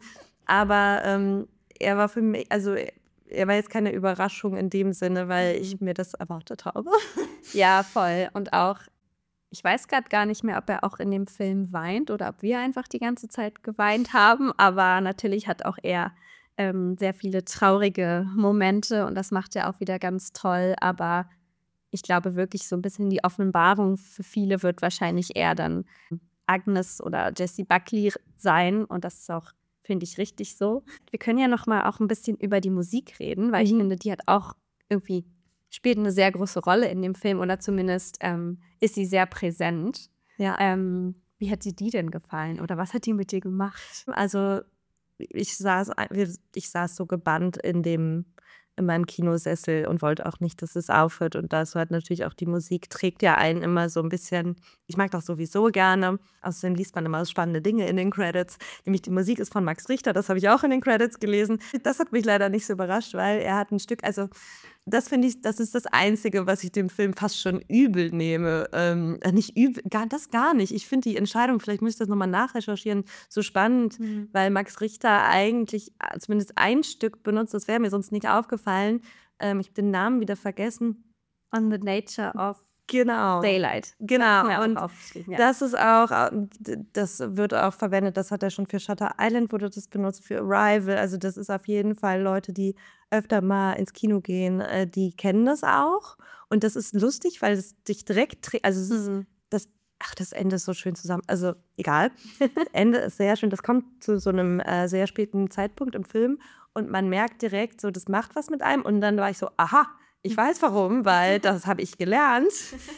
Aber er war für mich, also er war jetzt keine Überraschung in dem Sinne, weil ich mir das erwartet habe. Ja, voll. Und auch, ich weiß gerade gar nicht mehr, ob er auch in dem Film weint oder ob wir einfach die ganze Zeit geweint haben. Aber natürlich hat auch er sehr viele traurige Momente, und das macht er auch wieder ganz toll. Aber ich glaube wirklich, so ein bisschen die Offenbarung für viele wird wahrscheinlich eher dann Agnes oder Jessie Buckley sein, und das ist auch, finde ich, richtig so. Wir können ja noch mal auch ein bisschen über die Musik reden, weil ich finde, die hat auch irgendwie, spielt eine sehr große Rolle in dem Film, oder zumindest ist sie sehr präsent. Ja. Wie hat dir die denn gefallen, oder was hat die mit dir gemacht? Also ich saß so gebannt in dem in meinem Kinosessel und wollte auch nicht, dass es aufhört. Und dazu hat natürlich auch die Musik, trägt ja einen immer so ein bisschen, ich mag das sowieso gerne. Außerdem liest man immer so spannende Dinge in den Credits. Nämlich die Musik ist von Max Richter, das habe ich auch in den Credits gelesen. Das hat mich leider nicht so überrascht, weil er hat ein Stück, also das finde ich, das ist das Einzige, was ich dem Film fast schon übel nehme. Nicht übel, gar nicht. Ich finde die Entscheidung, vielleicht müsste ich das nochmal nachrecherchieren, so spannend, weil Max Richter eigentlich zumindest ein Stück benutzt, das wäre mir sonst nicht aufgefallen. Ich habe den Namen wieder vergessen. On the Nature of Genau. Daylight. Genau. Das ist mir Und auch aufgeschrieben, ja. das ist auch, das wird auch verwendet, das hat er schon für Shutter Island, wurde das benutzt, für Arrival. Also das ist auf jeden Fall Leute, die öfter mal ins Kino gehen, die kennen das auch. Und das ist lustig, weil es dich direkt, also es ist das Ende ist so schön zusammen. Also egal. Das Ende ist sehr schön. Das kommt zu so einem sehr späten Zeitpunkt im Film und man merkt direkt so, das macht was mit einem. Und dann war ich so, aha, ich weiß warum, weil das habe ich gelernt.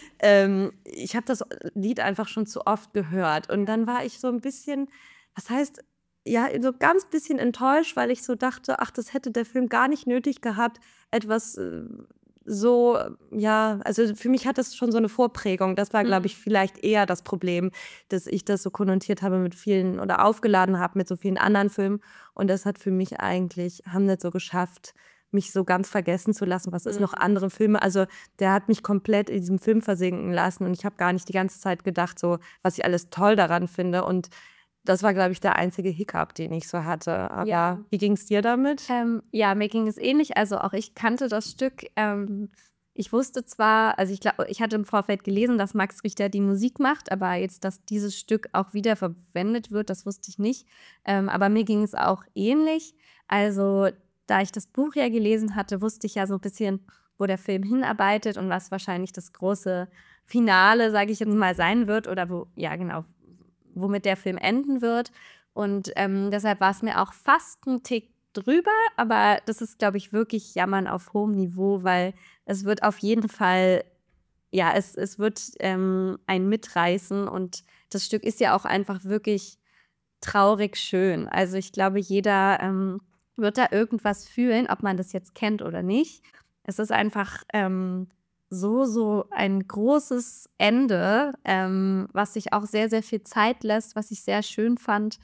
Ich habe das Lied einfach schon zu oft gehört. Und dann war ich so ein bisschen, was heißt, ja, so ganz bisschen enttäuscht, weil ich so dachte, ach, das hätte der Film gar nicht nötig gehabt, etwas so, ja, also für mich hat das schon so eine Vorprägung. Das war, glaube ich, vielleicht eher das Problem, dass ich das so konnotiert habe mit vielen oder aufgeladen habe mit so vielen anderen Filmen. Und das hat für mich eigentlich, haben nicht so geschafft, mich so ganz vergessen zu lassen, was ist noch andere Filme. Also der hat mich komplett in diesem Film versinken lassen und ich habe gar nicht die ganze Zeit gedacht, so was ich alles toll daran finde. Und das war, glaube ich, der einzige Hiccup, den ich so hatte. Aber Ja. wie ging es dir damit? Ja, mir ging es ähnlich. Also auch ich kannte das Stück. Ich wusste zwar, also ich glaube, ich hatte im Vorfeld gelesen, dass Max Richter die Musik macht, aber jetzt, dass dieses Stück auch wieder verwendet wird, das wusste ich nicht. Aber mir ging es auch ähnlich. Also da ich das Buch ja gelesen hatte, wusste ich ja so ein bisschen, wo der Film hinarbeitet und was wahrscheinlich das große Finale, sage ich jetzt mal, sein wird oder womit der Film enden wird. Und deshalb war es mir auch fast ein Tick drüber, aber das ist, glaube ich, wirklich Jammern auf hohem Niveau, weil es wird auf jeden Fall, ja, es wird einen mitreißen und das Stück ist ja auch einfach wirklich traurig schön. Also ich glaube, jeder wird da irgendwas fühlen, ob man das jetzt kennt oder nicht. Es ist einfach so ein großes Ende, was sich auch sehr, sehr viel Zeit lässt, was ich sehr schön fand,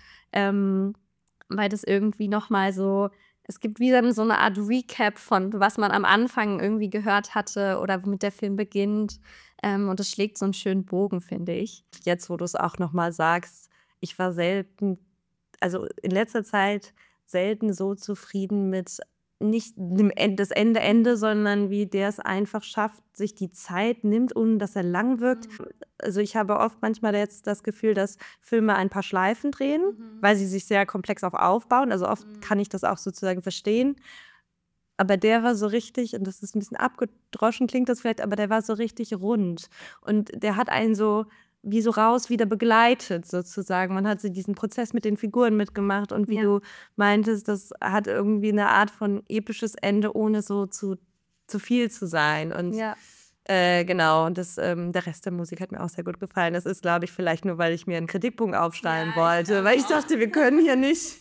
weil das irgendwie nochmal so, es gibt wieder so eine Art Recap von, was man am Anfang irgendwie gehört hatte oder womit der Film beginnt. Und es schlägt so einen schönen Bogen, finde ich. Jetzt, wo du es auch nochmal sagst, ich war selten, also in letzter Zeit selten so zufrieden mit nicht das Ende, sondern wie der es einfach schafft, sich die Zeit nimmt, ohne dass er lang wirkt. Also ich habe oft manchmal jetzt das Gefühl, dass Filme ein paar Schleifen drehen, weil sie sich sehr komplex aufbauen. Also oft kann ich das auch sozusagen verstehen. Aber der war so richtig, und das ist ein bisschen abgedroschen, klingt das vielleicht, aber der war so richtig rund. Und der hat einen so wie so raus wieder begleitet sozusagen. Man hat so diesen Prozess mit den Figuren mitgemacht und wie du meintest, das hat irgendwie eine Art von episches Ende, ohne so zu viel zu sein. Und genau, und der Rest der Musik hat mir auch sehr gut gefallen. Das ist, glaube ich, vielleicht nur, weil ich mir einen Kritikpunkt aufschreiben wollte, weil ich dachte, wir können hier nicht.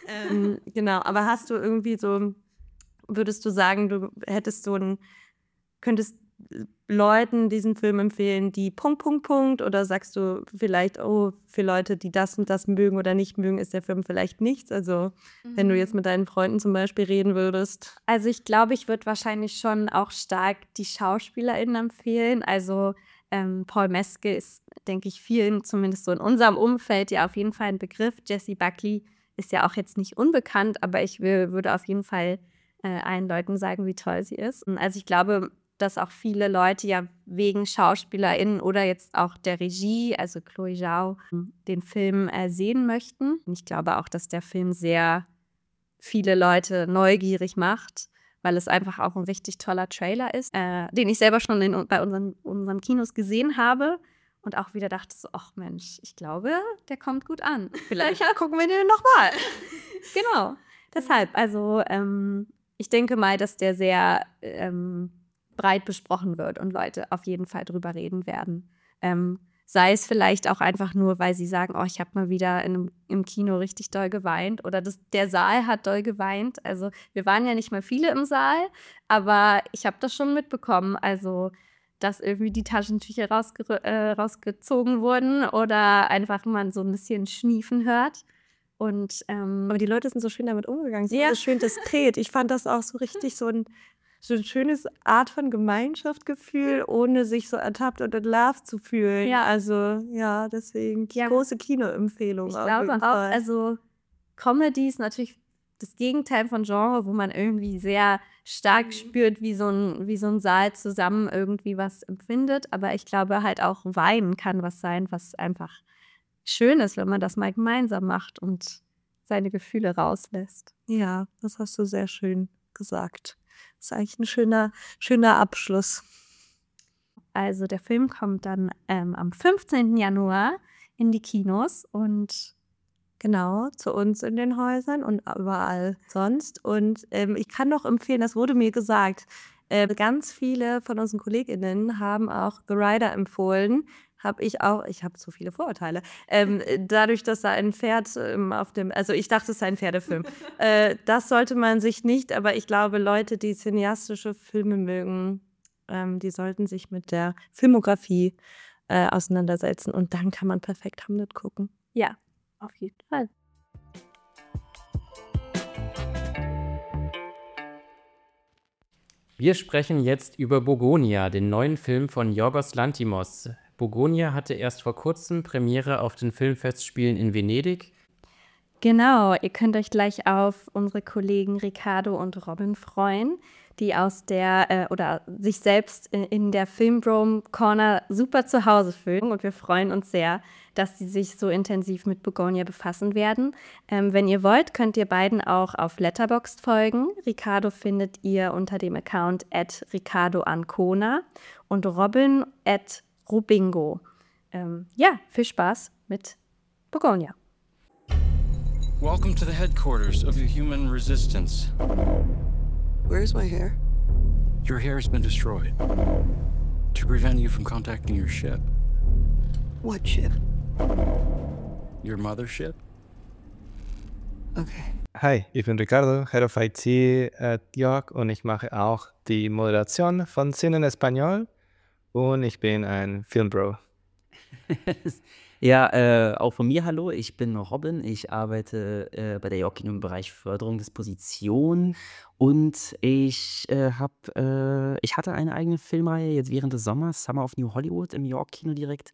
Genau, aber hast du irgendwie so, würdest du sagen, du hättest könntest Leuten diesen Film empfehlen, die ... oder sagst du vielleicht, oh, für Leute, die das und das mögen oder nicht mögen, ist der Film vielleicht nichts? Also wenn du jetzt mit deinen Freunden zum Beispiel reden würdest. Also ich glaube, ich würde wahrscheinlich schon auch stark die SchauspielerInnen empfehlen. Also Paul Mescal ist, denke ich, vielen, zumindest so in unserem Umfeld, ja auf jeden Fall ein Begriff. Jessie Buckley ist ja auch jetzt nicht unbekannt, aber ich würde auf jeden Fall allen Leuten sagen, wie toll sie ist. Also ich glaube, dass auch viele Leute ja wegen SchauspielerInnen oder jetzt auch der Regie, also Chloe Zhao, den Film sehen möchten. Und ich glaube auch, dass der Film sehr viele Leute neugierig macht, weil es einfach auch ein richtig toller Trailer ist, den ich selber schon bei unseren Kinos gesehen habe und auch wieder dachte so, ach Mensch, ich glaube, der kommt gut an. Vielleicht gucken wir den nochmal. Genau. Deshalb, also ich denke mal, dass der sehr breit besprochen wird und Leute auf jeden Fall drüber reden werden. Sei es vielleicht auch einfach nur, weil sie sagen, oh, ich habe mal wieder im Kino richtig doll geweint oder der Saal hat doll geweint. Also wir waren ja nicht mal viele im Saal, aber ich habe das schon mitbekommen. Also dass irgendwie die Taschentücher rausgezogen wurden oder einfach man so ein bisschen schniefen hört. Und Aber die Leute sind so schön damit umgegangen. Sie Ja. waren so schön diskret. Ich fand das auch so richtig so ein schönes Art von Gemeinschaftsgefühl, ohne sich so ertappt und in Love zu fühlen. Ja. Also, ja, deswegen Ja. große Kinoempfehlung. ich auf glaube jeden auch, Fall. also Comedy ist natürlich das Gegenteil von Genre, wo man irgendwie sehr stark spürt, wie so ein Saal zusammen irgendwie was empfindet. Aber ich glaube halt auch Weinen kann was sein, was einfach schön ist, wenn man das mal gemeinsam macht und seine Gefühle rauslässt. Ja, das hast du sehr schön gesagt. Das ist eigentlich ein schöner Abschluss. Also der Film kommt dann am 15. Januar in die Kinos und Genau, zu uns in den Häusern und überall sonst. Und ich kann noch empfehlen, das wurde mir gesagt, ganz viele von unseren KollegInnen haben auch The Rider empfohlen. Ich habe so viele Vorurteile. Dadurch, dass da ein Pferd also ich dachte, es sei ein Pferdefilm. Das sollte man sich nicht, aber ich glaube, Leute, die cineastische Filme mögen, die sollten sich mit der Filmografie auseinandersetzen und dann kann man perfekt Hamlet gucken. ja, auf jeden Fall. Wir sprechen jetzt über Bogonia, den neuen Film von Yorgos Lanthimos. Bogonia hatte erst vor kurzem Premiere auf den Filmfestspielen in Venedig. Genau, ihr könnt euch gleich auf unsere Kollegen Ricardo und Robin freuen, die oder sich selbst in der Filmdrome Corner super zu Hause fühlen. Und wir freuen uns sehr, dass sie sich so intensiv mit Bogonia befassen werden. Wenn ihr wollt, könnt ihr beiden auch auf Letterboxd folgen. Ricardo findet ihr unter dem Account @RicardoAncona und Robin @Rubingo. Ja, viel Spaß mit Bogonia. Welcome to the headquarters of the human resistance. Where's my hair? Your hair has been destroyed to prevent you from contacting your ship. What ship? Your mothership? Okay. Hi, ich bin Ricardo, Head of IT at York und ich mache auch die Moderation von Cine en Español und ich bin ein Filmbro. Ja, auch von mir hallo, ich bin Robin, ich arbeite bei der York Kino im Bereich Förderung des Position und ich hatte eine eigene Filmreihe jetzt während des Sommers, Summer of New Hollywood im York Kino direkt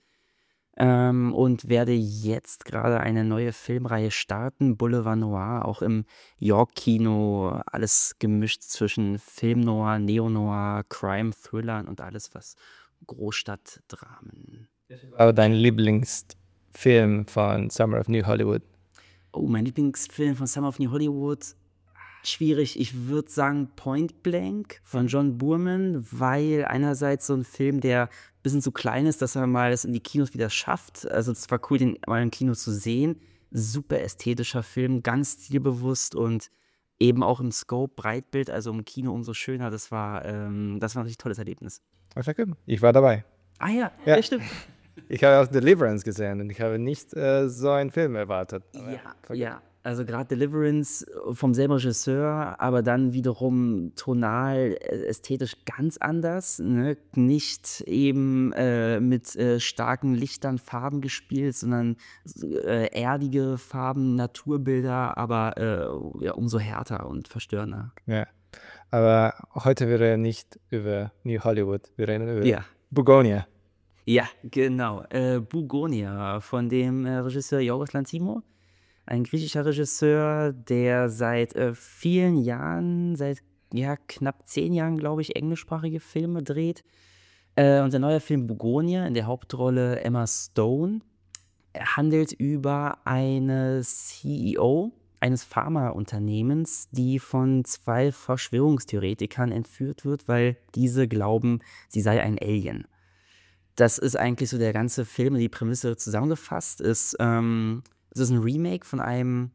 und werde jetzt gerade eine neue Filmreihe starten, Boulevard Noir, auch im York Kino, alles gemischt zwischen Film Noir, Neo Noir, Crime, Thrillern und alles was Großstadtdramen. Aber dein Lieblingsfilm von Summer of New Hollywood? Oh, mein Lieblingsfilm von Summer of New Hollywood? Schwierig. Ich würde sagen Point Blank von John Boorman, weil einerseits so ein Film, der ein bisschen zu klein ist, dass er mal es in die Kinos wieder schafft. Also es war cool, den mal im Kino zu sehen. Super ästhetischer Film, ganz stilbewusst und eben auch im Scope, Breitbild, also im Kino umso schöner. Das war ein richtig tolles Erlebnis. Okay, gut. Ich war dabei. Ah ja, Ja. stimmt. Ich habe auch Deliverance gesehen und ich habe nicht so einen Film erwartet. Ja, also gerade Deliverance vom selben Regisseur, aber dann wiederum tonal, ästhetisch ganz anders, ne? Nicht eben mit starken Lichtern, Farben gespielt, sondern erdige Farben, Naturbilder, aber umso härter und verstörender. Ja, aber heute wir reden nicht über New Hollywood, wir reden über Ja. Bogonia. Ja, genau. Bogonia von dem Regisseur Yorgos Lanthimos. Ein griechischer Regisseur, der seit vielen Jahren, seit knapp 10 Jahren, glaube ich, englischsprachige Filme dreht. Und sein neuer Film Bogonia, in der Hauptrolle Emma Stone, handelt über eine CEO eines Pharmaunternehmens, die von 2 Verschwörungstheoretikern entführt wird, weil diese glauben, sie sei ein Alien. Das ist eigentlich so der ganze Film, die Prämisse zusammengefasst ist. Es ist ein Remake von einem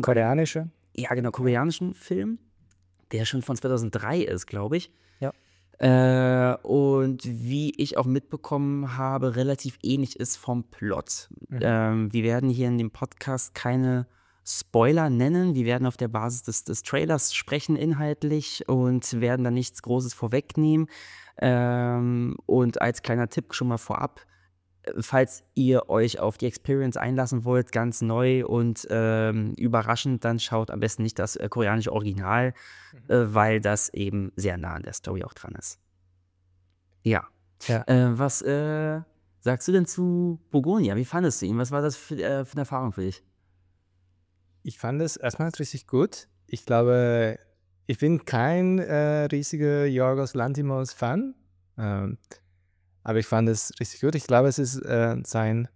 Koreanische? Ja, genau, koreanischen Film, der schon von 2003 ist, glaube ich. Ja. Und wie ich auch mitbekommen habe, relativ ähnlich ist vom Plot. Wir werden hier in dem Podcast keine Spoiler nennen. Wir werden auf der Basis des Trailers sprechen inhaltlich und werden da nichts Großes vorwegnehmen. Und als kleiner Tipp schon mal vorab, falls ihr euch auf die Experience einlassen wollt, ganz neu und überraschend, dann schaut am besten nicht das koreanische Original, weil das eben sehr nah an der Story auch dran ist. Ja. Was sagst du denn zu Bugonia? Wie fandest du ihn? Was war das für eine Erfahrung für dich? Ich fand es erstmal richtig gut. Ich glaube, ich bin kein riesiger Yorgos Lanthimos-Fan, aber ich fand es richtig gut. Ich glaube, es ist sein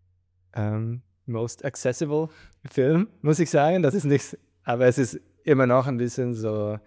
most accessible Film, muss ich sagen. Das ist nichts, aber es ist immer noch ein bisschen so,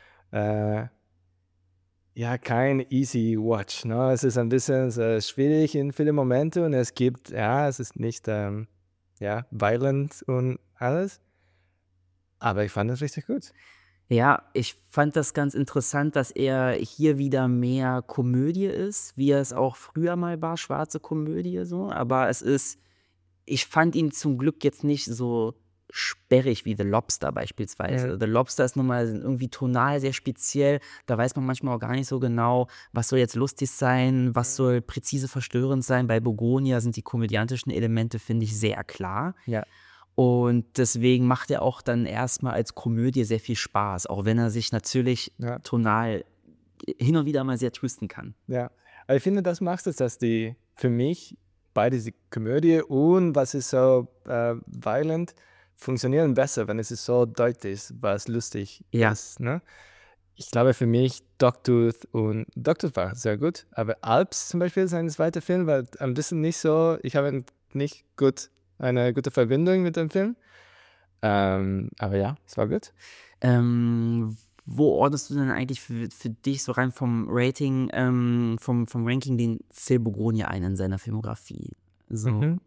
kein easy watch. Ne? Es ist ein bisschen so schwierig in vielen Momenten und es ist nicht violent und alles. Aber ich fand es richtig gut. Ja, ich fand das ganz interessant, dass er hier wieder mehr Komödie ist, wie er es auch früher mal war, schwarze Komödie so. Aber ich fand ihn zum Glück jetzt nicht so sperrig wie The Lobster beispielsweise. The Lobster ist nun mal irgendwie tonal sehr speziell. Da weiß man manchmal auch gar nicht so genau, was soll jetzt lustig sein, was soll präzise verstörend sein. Bei Bugonia sind die komödiantischen Elemente, finde ich, sehr klar. Ja. Und deswegen macht er auch dann erstmal als Komödie sehr viel Spaß, auch wenn er sich natürlich tonal hin und wieder mal sehr twisten kann. Ja, aber ich finde, das macht es, dass die für mich beide die Komödie und was ist so violent funktionieren besser, wenn es ist so deutlich ist, was lustig ist. Ne? Ich glaube für mich Dogtooth war sehr gut, aber Alps zum Beispiel, sein zweiter Film, war ein bisschen nicht so, ich habe nicht eine gute Verbindung mit dem Film. Aber ja, es war gut. Wo ordnest du denn eigentlich für dich so rein vom Rating, vom Ranking den Phil Bugonia ein in seiner Filmografie? So.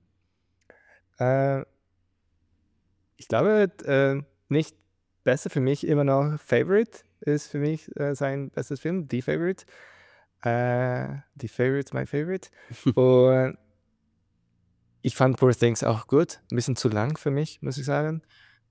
Ich glaube, nicht besser für mich immer noch Favorite ist für mich sein bestes Film, The Favorite. The Favorite, my favorite. Und ich fand Poor Things auch gut. Ein bisschen zu lang für mich, muss ich sagen.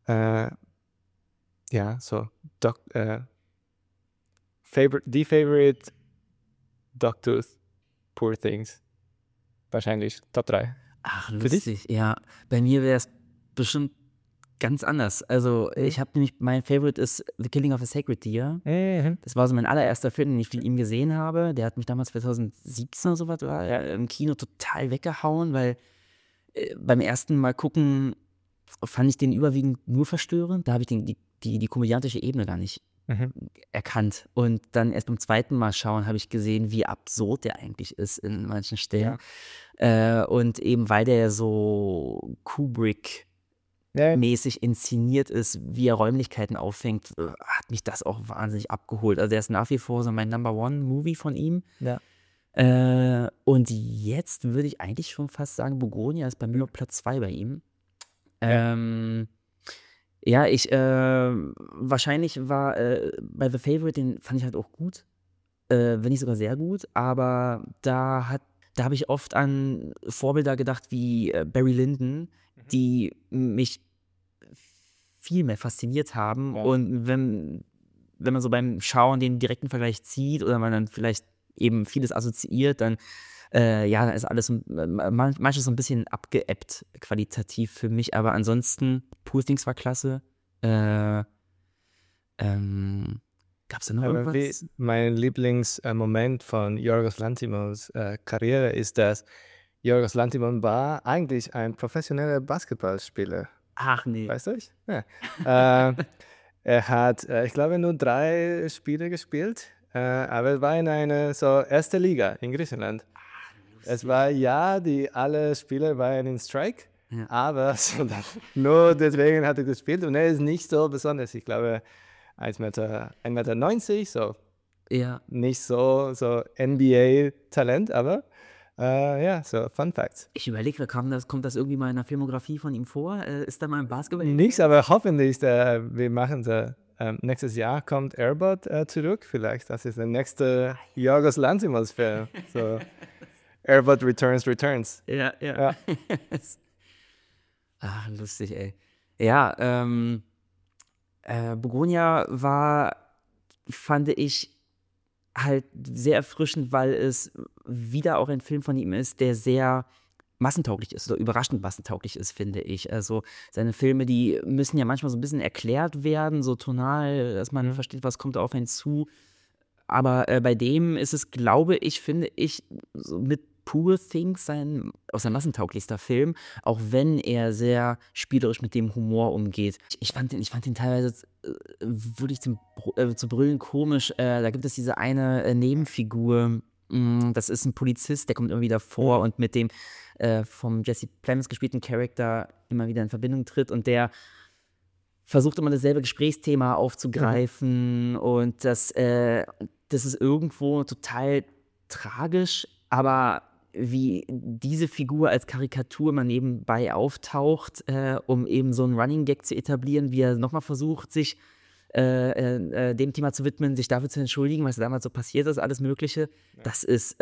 The Favorite, Dogtooth, Poor Things. Wahrscheinlich Top 3. Ach, lustig. Ja, bei mir wäre es bestimmt ganz anders. Also ich habe nämlich, mein Favorite ist The Killing of a Sacred Deer. Das war so mein allererster Film, den ich von ihm gesehen habe. Der hat mich damals 2017 oder sowas im Kino total weggehauen, weil beim ersten Mal gucken fand ich den überwiegend nur verstörend. Da habe ich die komödiantische Ebene gar nicht erkannt. Und dann erst beim zweiten Mal schauen habe ich gesehen, wie absurd der eigentlich ist in manchen Stellen. Ja. Und eben weil der so Kubrick-mäßig inszeniert ist, wie er Räumlichkeiten auffängt, hat mich das auch wahnsinnig abgeholt. Also der ist nach wie vor so mein Number-One-Movie von ihm. Ja. Und jetzt würde ich eigentlich schon fast sagen, Bugonia ist bei mir auf Platz 2 bei ihm. Wahrscheinlich war bei The Favorite, den fand ich halt auch gut, wenn nicht sogar sehr gut, aber da habe ich oft an Vorbilder gedacht wie Barry Lyndon, die mich viel mehr fasziniert haben. Ja. Und wenn man so beim Schauen den direkten Vergleich zieht oder man dann vielleicht eben vieles assoziiert, dann dann ist alles manches so ein bisschen abgeebbt qualitativ für mich, aber ansonsten Poor Things war klasse. Gab es da noch irgendwas? Mein Lieblingsmoment von Yorgos Lanthimos Karriere ist, dass Yorgos Lanthimos war eigentlich ein professioneller Basketballspieler. Ach nee. Weißt du? Ja. Er hat, ich glaube, nur 3 Spiele gespielt, aber er war in einer so erste Liga in Griechenland. Es war alle Spieler waren in Strike, aber nur deswegen hat er gespielt und er ist nicht so besonders. Ich glaube, 1,90 Meter, so. Ja. Nicht so NBA-Talent, aber so Fun Facts. Ich überlege, kommt das irgendwie mal in der Filmografie von ihm vor? Ist da mal ein Basketball? Nichts, aber hoffentlich, wir machen so nächstes Jahr kommt Airbud zurück. Vielleicht das ist der nächste Yorgos Lanthimos-Film. So, Airbud Returns. Ja. Ach, lustig, ey. Ja, Begonia fand ich halt sehr erfrischend, weil es wieder auch ein Film von ihm ist, der sehr massentauglich ist oder überraschend massentauglich ist, finde ich. Also seine Filme, die müssen ja manchmal so ein bisschen erklärt werden, so tonal, dass man versteht, was kommt auf einen zu. Aber bei dem ist es, finde ich, so mit Poor Things sein massentauglichster Film, auch wenn er sehr spielerisch mit dem Humor umgeht. Ich fand ihn teilweise wirklich zu brüllen komisch. Da gibt es diese eine Nebenfigur, das ist ein Polizist, der kommt immer wieder vor und mit dem vom Jesse Plemons gespielten Charakter immer wieder in Verbindung tritt und der versucht immer dasselbe Gesprächsthema aufzugreifen und das ist irgendwo total tragisch, aber wie diese Figur als Karikatur mal nebenbei auftaucht, um eben so einen Running Gag zu etablieren, wie er nochmal versucht, sich dem Thema zu widmen, sich dafür zu entschuldigen, was damals so passiert ist, alles Mögliche. Ja. Das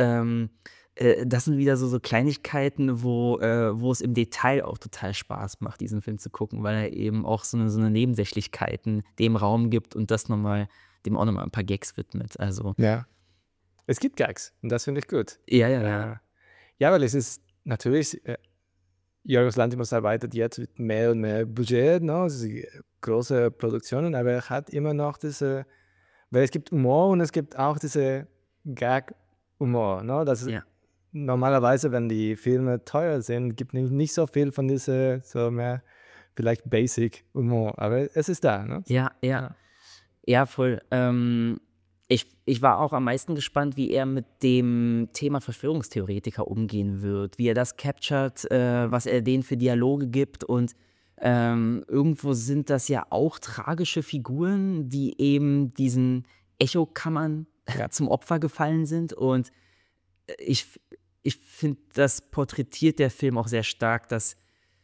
sind wieder so Kleinigkeiten, wo es im Detail auch total Spaß macht, diesen Film zu gucken, weil er eben auch so eine Nebensächlichkeiten dem Raum gibt und dem auch nochmal ein paar Gags widmet. Also. Ja. Es gibt Gags und das finde ich gut. Ja. Ja, weil es ist natürlich, Yorgos Lanthimos arbeitet jetzt mit mehr und mehr Budget, ne? Also große Produktionen, aber er hat immer noch weil es gibt Humor und es gibt auch diese Gag-Humor. Ne? Normalerweise, wenn die Filme teuer sind, gibt es nicht so viel von dieser so mehr vielleicht Basic-Humor, aber es ist da. Ne? Ja, voll. Ich war auch am meisten gespannt, wie er mit dem Thema Verschwörungstheoretiker umgehen wird, wie er das captured, was er denen für Dialoge gibt und irgendwo sind das ja auch tragische Figuren, die eben diesen Echokammern zum Opfer gefallen sind und ich finde, das porträtiert der Film auch sehr stark, dass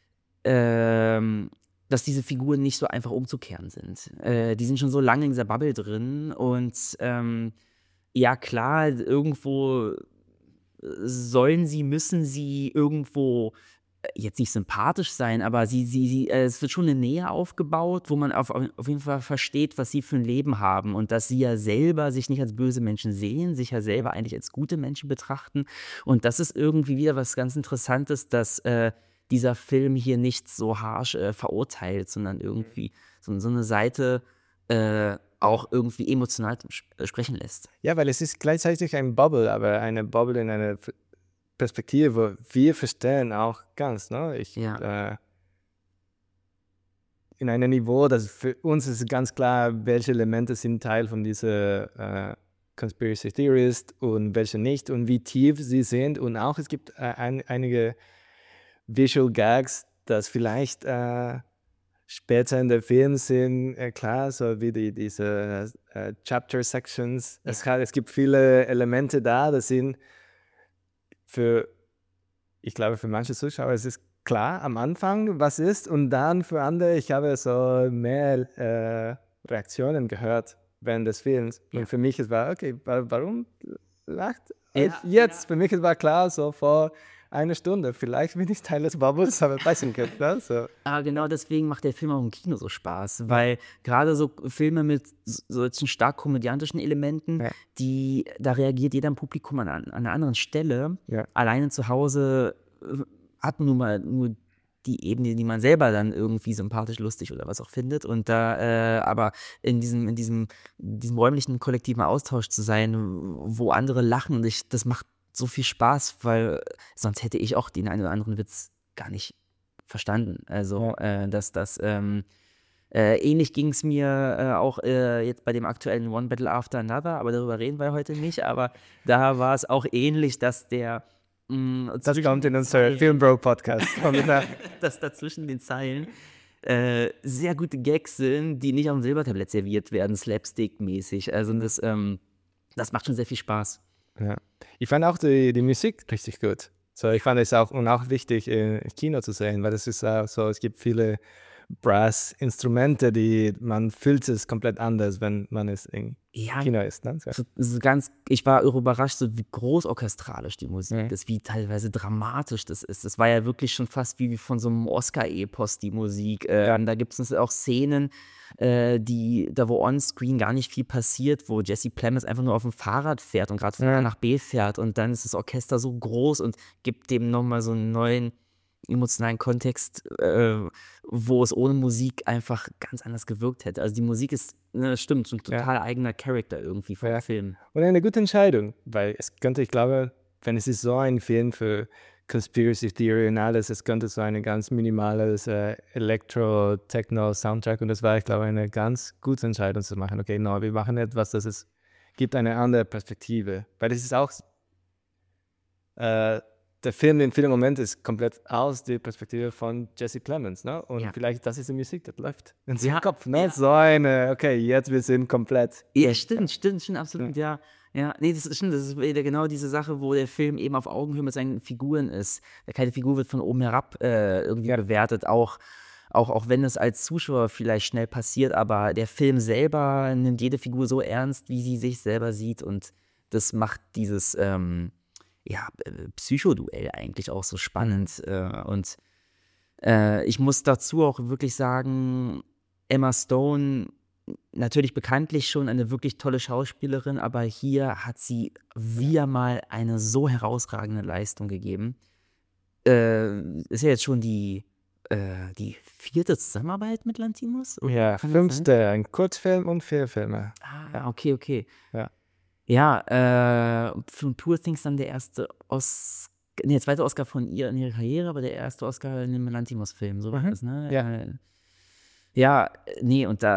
diese Figuren nicht so einfach umzukehren sind. Die sind schon so lange in dieser Bubble drin und ja klar, irgendwo müssen sie irgendwo jetzt nicht sympathisch sein, aber es wird schon eine Nähe aufgebaut, wo man auf jeden Fall versteht, was sie für ein Leben haben und dass sie ja selber sich nicht als böse Menschen sehen, sich ja selber eigentlich als gute Menschen betrachten und das ist irgendwie wieder was ganz Interessantes, dass dieser Film hier nicht so harsch verurteilt, sondern irgendwie so eine Seite auch irgendwie emotional sprechen lässt. Ja, weil es ist gleichzeitig ein Bubble, aber eine Bubble in einer Perspektive, wo wir verstehen auch ganz, ne? In einem Niveau, das für uns ist ganz klar, welche Elemente sind Teil von dieser Conspiracy Theorist und welche nicht und wie tief sie sind und auch es gibt einige Visual Gags, das vielleicht später in der Film sind, klar, so wie diese Chapter Sections. Es gibt viele Elemente da, das sind ich glaube, für manche Zuschauer es ist klar am Anfang, was ist und dann für andere, ich habe so mehr Reaktionen gehört während des Films. Und für mich es war, okay, warum lacht jetzt? Für mich es war klar, so vor eine Stunde. Vielleicht bin ich Teil des Bubbles, aber weiß ich nicht. Ne? So. Aber genau deswegen macht der Film auch im Kino so Spaß, weil gerade so Filme mit solchen stark komödiantischen Elementen, da reagiert jeder im Publikum an einer anderen Stelle. Ja. Alleine zu Hause hat man nur die Ebene, die man selber dann irgendwie sympathisch, lustig oder was auch findet. Und da aber in diesem räumlichen kollektiven Austausch zu sein, wo andere lachen, das macht so viel Spaß, weil sonst hätte ich auch den einen oder anderen Witz gar nicht verstanden. Also, ähnlich ging es mir auch jetzt bei dem aktuellen One Battle After Another, aber darüber reden wir heute nicht, aber da war es auch ähnlich, dass der das kommt in unser Filmbro-Podcast. dass da zwischen den Zeilen sehr gute Gags sind, die nicht auf dem Silbertablett serviert werden, Slapstick-mäßig. Also das macht schon sehr viel Spaß. Ja. Ich fand auch die Musik richtig gut. So, ich fand es auch wichtig, im Kino zu sehen, weil es ist auch so, es gibt viele Brass-Instrumente, man fühlt es komplett anders, wenn man es im Kino ist. Ne? Ich war überrascht, so wie groß orchestralisch die Musik ist, wie teilweise dramatisch das ist. Das war ja wirklich schon fast wie von so einem Oscar-Epos, die Musik. Da gibt es auch Szenen, wo on-screen gar nicht viel passiert, wo Jesse Plemons einfach nur auf dem Fahrrad fährt und gerade von A nach B fährt und dann ist das Orchester so groß und gibt dem nochmal so einen neuen emotionalen Kontext, wo es ohne Musik einfach ganz anders gewirkt hätte. Also die Musik ist, stimmt, so ein total eigener Charakter irgendwie vom Film. Und eine gute Entscheidung, weil ich glaube, wenn es ist so ein Film für Conspiracy Theory und alles, es könnte so ein ganz minimales Elektro-Techno-Soundtrack und das war, ich glaube, eine ganz gute Entscheidung zu machen. Okay, wir machen etwas, gibt eine andere Perspektive. Weil es ist auch der Film in vielen Momenten ist komplett aus der Perspektive von Jesse Plemons, ne? Und vielleicht das ist die Musik, das läuft in seinem Kopf, ne? So okay, jetzt wir sind komplett. Ja, stimmt, absolut, ja. Ja, nee, das ist wieder genau diese Sache, wo der Film eben auf Augenhöhe mit seinen Figuren ist. Keine Figur wird von oben herab irgendwie bewertet, auch wenn es als Zuschauer vielleicht schnell passiert, aber der Film selber nimmt jede Figur so ernst, wie sie sich selber sieht und das macht dieses Psychoduell eigentlich auch so spannend. Und ich muss dazu auch wirklich sagen, Emma Stone, natürlich bekanntlich schon eine wirklich tolle Schauspielerin, aber hier hat sie wieder mal eine so herausragende Leistung gegeben. Ist ja jetzt schon die 4. Zusammenarbeit mit Lanthimos? Ja, 5. Ein Kurzfilm und 4 Filme. Ah, okay. Ja, von Poor Things dann der zweite Oscar von ihr in ihrer Karriere, aber der erste Oscar in dem Lanthimos-Film, so war das, ne? Und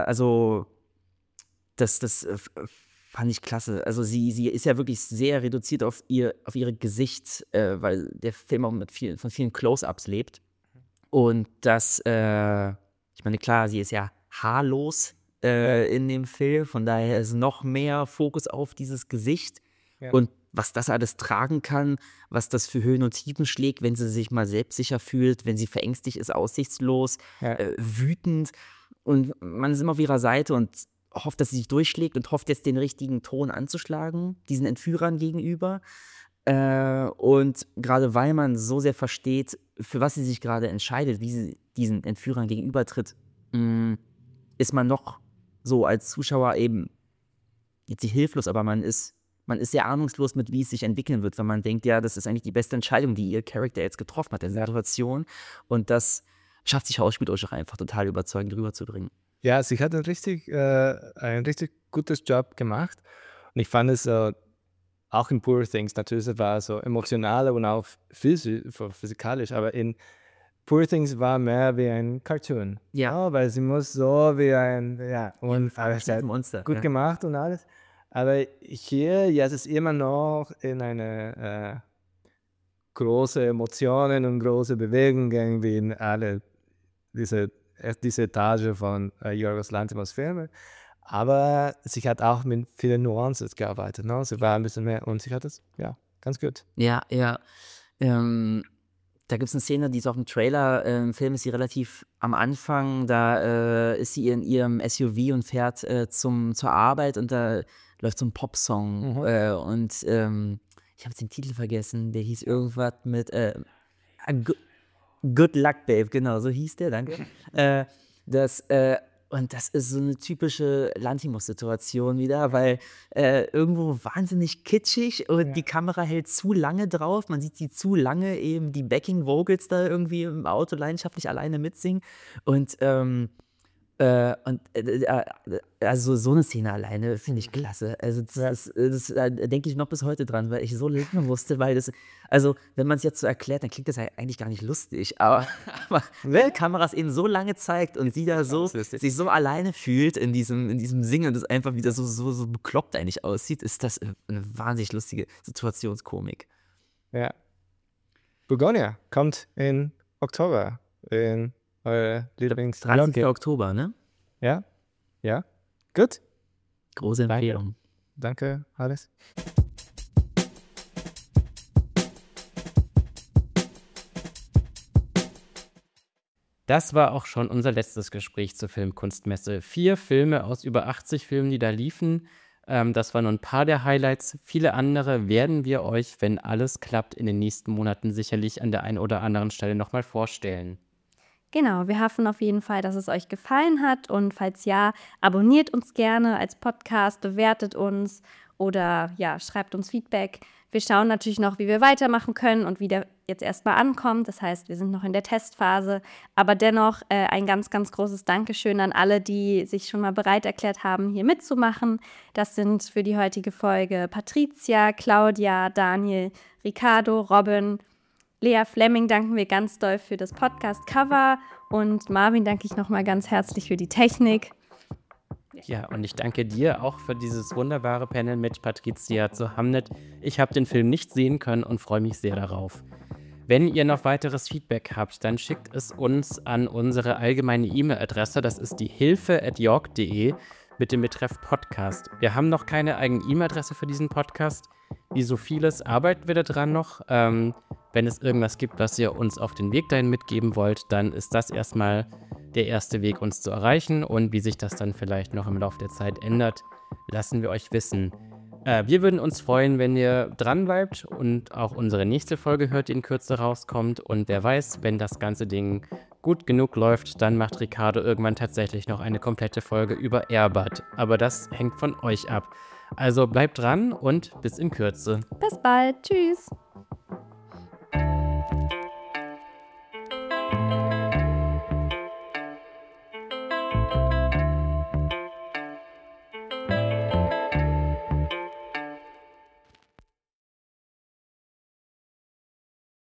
das fand ich klasse. Also sie ist ja wirklich sehr reduziert auf ihr Gesicht, weil der Film auch von vielen Close-Ups lebt. Und ich meine, klar, sie ist ja haarlos in dem Film, von daher ist noch mehr Fokus auf dieses Gesicht und was das alles tragen kann, was das für Höhen und Tiefen schlägt, wenn sie sich mal selbstsicher fühlt, wenn sie verängstigt ist, aussichtslos, wütend und man ist immer auf ihrer Seite und hofft, dass sie sich durchschlägt und hofft jetzt den richtigen Ton anzuschlagen, diesen Entführern gegenüber. Und gerade weil man so sehr versteht, für was sie sich gerade entscheidet, wie sie diesen Entführern gegenübertritt, ist man noch so als Zuschauer eben jetzt nicht hilflos, aber man ist sehr ahnungslos mit, wie es sich entwickeln wird, wenn man denkt, ja, das ist eigentlich die beste Entscheidung, die ihr Charakter jetzt getroffen hat, der Situation. Und das schafft sich schauspielerisch auch einfach total überzeugend rüberzubringen. Ja, sie hat ein richtig gutes Job gemacht. Und ich fand es auch in Poor Things, natürlich war es so emotional und auch physikalisch, aber in Poor Things war mehr wie ein Cartoon. Ja, weil sie muss so wie ein, und alles hat Monster. Gut gemacht und alles. Aber hier, es ist immer noch in eine große Emotionen und große Bewegungen wie in alle diese Etage von Yorgos Lanthimos Filmen. Aber sie hat auch mit vielen Nuancen gearbeitet. Ne? Sie war ein bisschen mehr und sie hat es, ganz gut. Ja. Da gibt es eine Szene, die ist auf dem Trailer. Im Film ist sie relativ am Anfang. Da ist sie in ihrem SUV und fährt zur Arbeit und da läuft so ein Popsong. Und ich habe jetzt den Titel vergessen. Der hieß irgendwas mit Good Luck, Babe. Genau, so hieß der, danke. Und das ist so eine typische Lanthimos-Situation wieder, weil irgendwo wahnsinnig kitschig und die Kamera hält zu lange drauf. Man sieht sie zu lange eben die Backing-Vocals da irgendwie im Auto leidenschaftlich alleine mitsingen. Und also so eine Szene alleine finde ich klasse. Also das denke ich noch bis heute dran, weil ich so lachen musste, weil also wenn man es jetzt so erklärt, dann klingt das ja eigentlich gar nicht lustig, aber wenn die Kamera es eben so lange zeigt und sie da sich so alleine fühlt in diesem Singen und das einfach wieder so bekloppt eigentlich aussieht, ist das eine wahnsinnig lustige Situationskomik. Ja. Bugonia kommt in Oktober in eure 30. Oktober, ne? Ja. Gut. Große Empfehlung. Danke, Alice. Das war auch schon unser letztes Gespräch zur Filmkunstmesse. 4 Filme aus über 80 Filmen, die da liefen. Das waren nur ein paar der Highlights. Viele andere werden wir euch, wenn alles klappt, in den nächsten Monaten sicherlich an der einen oder anderen Stelle nochmal vorstellen. Genau, wir hoffen auf jeden Fall, dass es euch gefallen hat und falls ja, abonniert uns gerne als Podcast, bewertet uns oder ja, schreibt uns Feedback. Wir schauen natürlich noch, wie wir weitermachen können und wie der jetzt erstmal ankommt. Das heißt, wir sind noch in der Testphase, aber dennoch ein ganz, ganz großes Dankeschön an alle, die sich schon mal bereit erklärt haben, hier mitzumachen. Das sind für die heutige Folge Patricia, Claudia, Daniel, Ricardo, Robin, Lea Fleming danken wir ganz doll für das Podcast-Cover und Marvin danke ich nochmal ganz herzlich für die Technik. Ja, und ich danke dir auch für dieses wunderbare Panel mit Patricia zu Hamnet. Ich habe den Film nicht sehen können und freue mich sehr darauf. Wenn ihr noch weiteres Feedback habt, dann schickt es uns an unsere allgemeine E-Mail-Adresse. Das ist die hilfe@york.de mit dem Betreff Podcast. Wir haben noch keine eigene E-Mail-Adresse für diesen Podcast. Wie so vieles arbeiten wir daran noch. Wenn es irgendwas gibt, was ihr uns auf den Weg dahin mitgeben wollt, dann ist das erstmal der erste Weg, uns zu erreichen. Und wie sich das dann vielleicht noch im Laufe der Zeit ändert, lassen wir euch wissen. Wir würden uns freuen, wenn ihr dranbleibt und auch unsere nächste Folge hört, die in Kürze rauskommt. Und wer weiß, wenn das ganze Ding gut genug läuft, dann macht Ricardo irgendwann tatsächlich noch eine komplette Folge über Airbud. Aber das hängt von euch ab. Also bleibt dran und bis in Kürze. Bis bald. Tschüss.